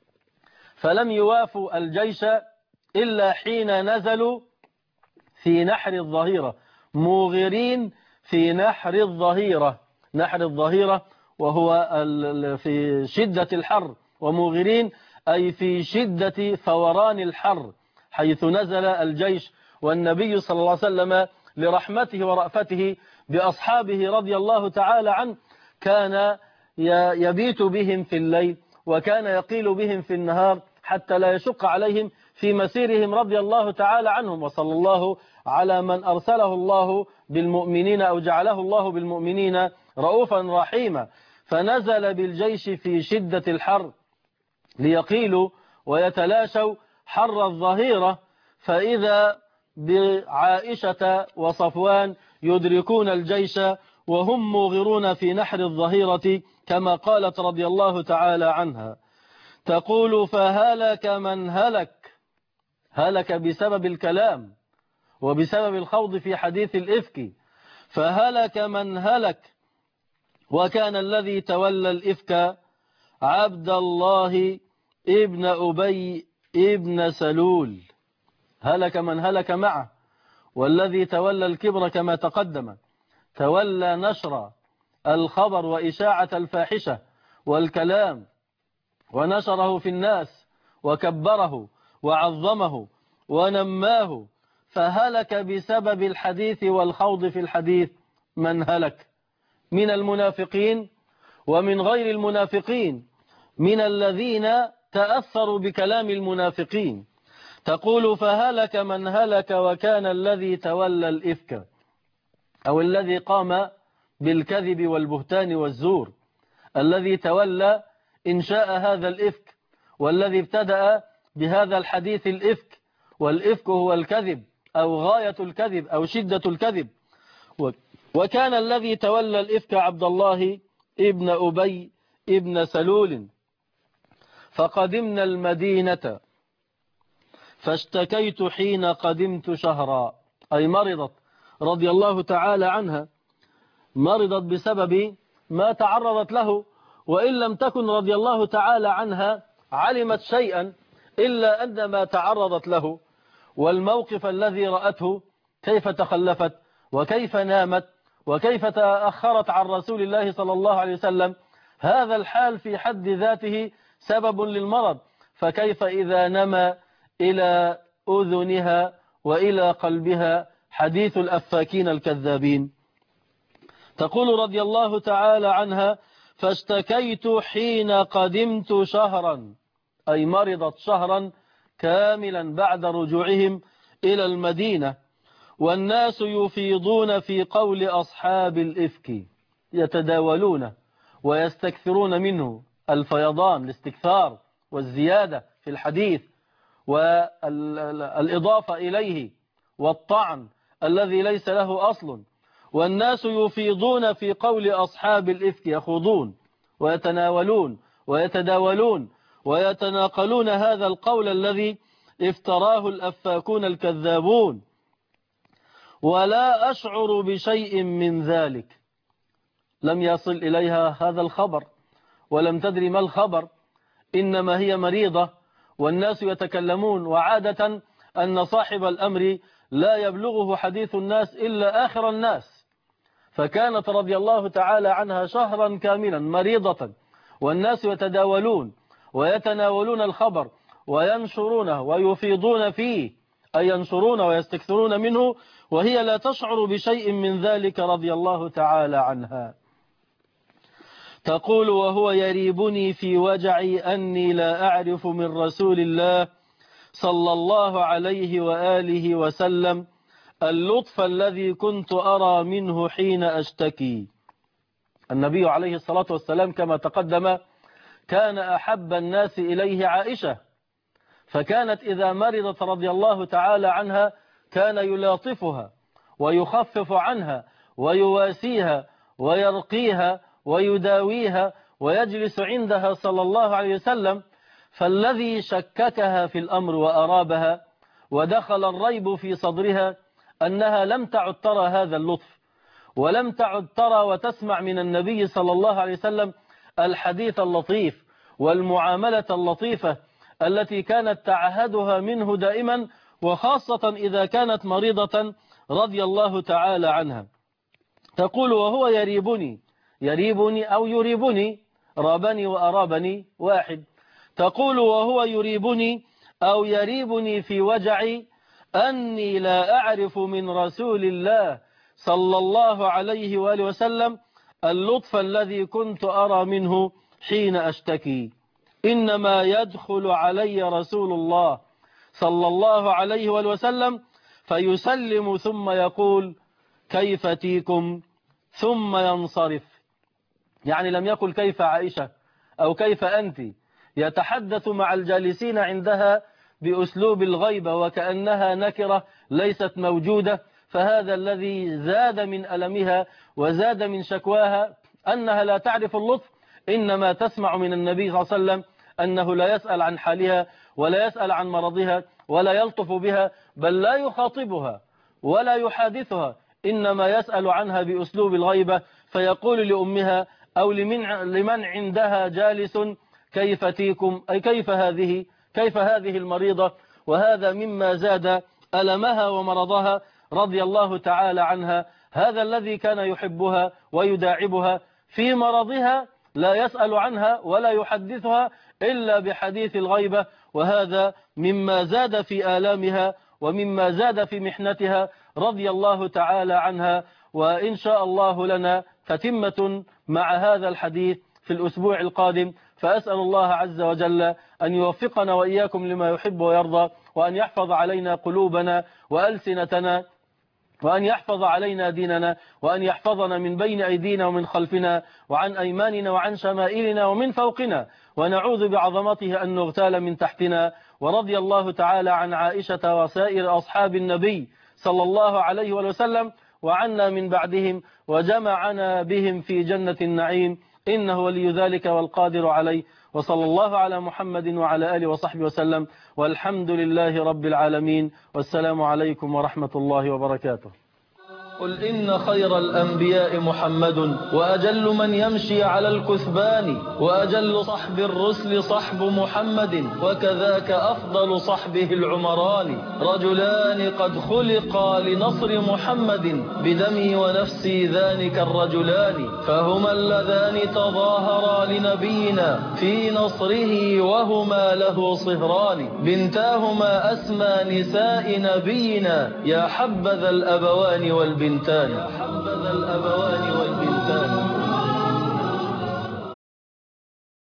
F: فلم يوافوا الجيش إلا حين نزلوا في نحر الظهيرة، موغرين في نحر الظهيرة. نحر الظهيرة وهو في شدة الحر، وموغرين أي في شدة فوران الحر، حيث نزل الجيش. والنبي صلى الله عليه وسلم لرحمته ورأفته بأصحابه رضي الله تعالى عنه كان يبيت بهم في الليل وكان يقيل بهم في النهار حتى لا يشق عليهم في مسيرهم رضي الله تعالى عنهم. وصلى الله على من أرسله الله بالمؤمنين أو جعله الله بالمؤمنين رؤوفا رحيما. فنزل بالجيش في شدة الحر ليقيلوا ويتلاشوا حر الظهيرة، فإذا بعائشة وصفوان يدركون الجيش وهم موغرون في نحر الظهيرة كما قالت رضي الله تعالى عنها. تقول فهلك من هلك، هلك بسبب الكلام وبسبب الخوض في حديث الإفك، فهلك من هلك، وكان الذي تولى الإفك عبد الله ابن أبي ابن سلول. هلك من هلك معه، والذي تولى الكبر كما تقدم تولى نشر الخبر وإشاعة الفاحشة والكلام، ونشره في الناس وكبره وعظمه ونماه، فهلك بسبب الحديث والخوض في الحديث من هلك من المنافقين ومن غير المنافقين، من الذين تأثروا بكلام المنافقين. تقول فهلك من هلك، وكان الذي تولى الإفك أو الذي قام بالكذب والبهتان والزور، الذي تولى إنشاء هذا الإفك، والذي ابتدأ بهذا الحديث الإفك. والإفك هو الكذب أو غاية الكذب أو شدة الكذب. وكان الذي تولى الإفك عبد الله ابن أبي ابن سلول. فقدمنا المدينة فاشتكيت حين قدمت شهرا، أي مرضت رضي الله تعالى عنها، مرضت بسبب ما تعرضت له، وإن لم تكن رضي الله تعالى عنها علمت شيئا إلا أن ما تعرضت له والموقف الذي رأته، كيف تخلفت وكيف نامت وكيف تأخرت عن رسول الله صلى الله عليه وسلم. هذا الحال في حد ذاته سبب للمرض، فكيف إذا نمى إلى أذنها وإلى قلبها حديث الأفاكين الكذابين. تقول رضي الله تعالى عنها فاشتكيت حين قدمت شهرا، أي مرضت شهرا كاملا بعد رجوعهم إلى المدينة، والناس يفيضون في قول أصحاب الإفك، يتداولون ويستكثرون منه، الفيضان الاستكثار والزيادة في الحديث والإضافة إليه والطعن الذي ليس له أصل. والناس يفيضون في قول أصحاب الإفك، يخوضون ويتناولون ويتداولون ويتناقلون هذا القول الذي افتراه الأفاكون الكذابون. ولا أشعر بشيء من ذلك، لم يصل إليها هذا الخبر ولم تدري ما الخبر، إنما هي مريضة والناس يتكلمون، وعادة أن صاحب الأمر لا يبلغه حديث الناس إلا آخر الناس. فكانت رضي الله تعالى عنها شهرا كاملا مريضة، والناس يتداولون ويتناولون الخبر وينشرونه ويفيضون فيه، أي ينشرون ويستكثرون منه، وهي لا تشعر بشيء من ذلك رضي الله تعالى عنها. تقول وهو يريبني في وجعي أني لا أعرف من رسول الله صلى الله عليه وآله وسلم اللطف الذي كنت أرى منه حين أشتكي. النبي عليه الصلاة والسلام كما تقدم كان أحب الناس إليه عائشة، فكانت إذا مرضت رضي الله تعالى عنها كان يلاطفها ويخفف عنها ويواسيها ويرقيها ويداويها ويجلس عندها صلى الله عليه وسلم. فالذي شككها في الأمر وأرابها ودخل الريب في صدرها أنها لم تعد ترى هذا اللطف، ولم تعد ترى وتسمع من النبي صلى الله عليه وسلم الحديث اللطيف والمعاملة اللطيفة التي كانت تعهدها منه دائما، وخاصة إذا كانت مريضة رضي الله تعالى عنها. تقول وهو يريبني أو يريبني، رابني وأرابني واحد. تقول وهو يريبني أو يريبني في وجعي أني لا أعرف من رسول الله صلى الله عليه وآله وسلم اللطف الذي كنت أرى منه حين أشتكي. إنما يدخل علي رسول الله صلى الله عليه وآله وسلم فيسلم ثم يقول كيف تيكم ثم ينصرف. يعني لم يقل كيف عائشة أو كيف أنت، يتحدث مع الجالسين عندها بأسلوب الغيبة وكأنها نكرة ليست موجودة. فهذا الذي زاد من ألمها وزاد من شكواها أنها لا تعرف اللطف، إنما تسمع من النبي صلى الله عليه وسلم أنه لا يسأل عن حالها ولا يسأل عن مرضها ولا يلطف بها، بل لا يخاطبها ولا يحادثها، إنما يسأل عنها بأسلوب الغيبة. فيقول لأمها أو لمن عندها جالس كيف تيكم، أي كيف هذه المريضة. وهذا مما زاد ألمها ومرضها رضي الله تعالى عنها. هذا الذي كان يحبها ويداعبها في مرضها لا يسأل عنها ولا يحدثها إلا بحديث الغيبة، وهذا مما زاد في آلامها ومما زاد في محنتها رضي الله تعالى عنها. وإن شاء الله لنا تتمة مع هذا الحديث في الأسبوع القادم، فأسأل الله عز وجل أن يوفقنا وإياكم لما يحب ويرضى، وأن يحفظ علينا قلوبنا وألسنتنا، وأن يحفظ علينا ديننا، وأن يحفظنا من بين أيدينا ومن خلفنا وعن أيماننا وعن شمائلنا ومن فوقنا، ونعوذ بعظمته أن نغتال من تحتنا. ورضي الله تعالى عن عائشة وسائر أصحاب النبي صلى الله عليه وسلم، وعنا من بعدهم، وجمعنا بهم في جنة النعيم، إنه ولي ذلك والقادر عليه. وصلى الله على محمد وعلى آله وصحبه وسلم، والحمد لله رب العالمين، والسلام عليكم ورحمة الله وبركاته. قل إن خير الأنبياء محمد، وأجل من يمشي على الكثبان، وأجل صحب الرسل صحب محمد، وكذاك أفضل صحبه العمران. رجلان قد خلقا لنصر محمد، بدمي ونفسي ذلك الرجلان. فهما اللذان تظاهرا لنبينا في نصره، وهما له صهران. بنتاهما أسمى نساء نبينا، يا حبذا الأبوان والبنتان.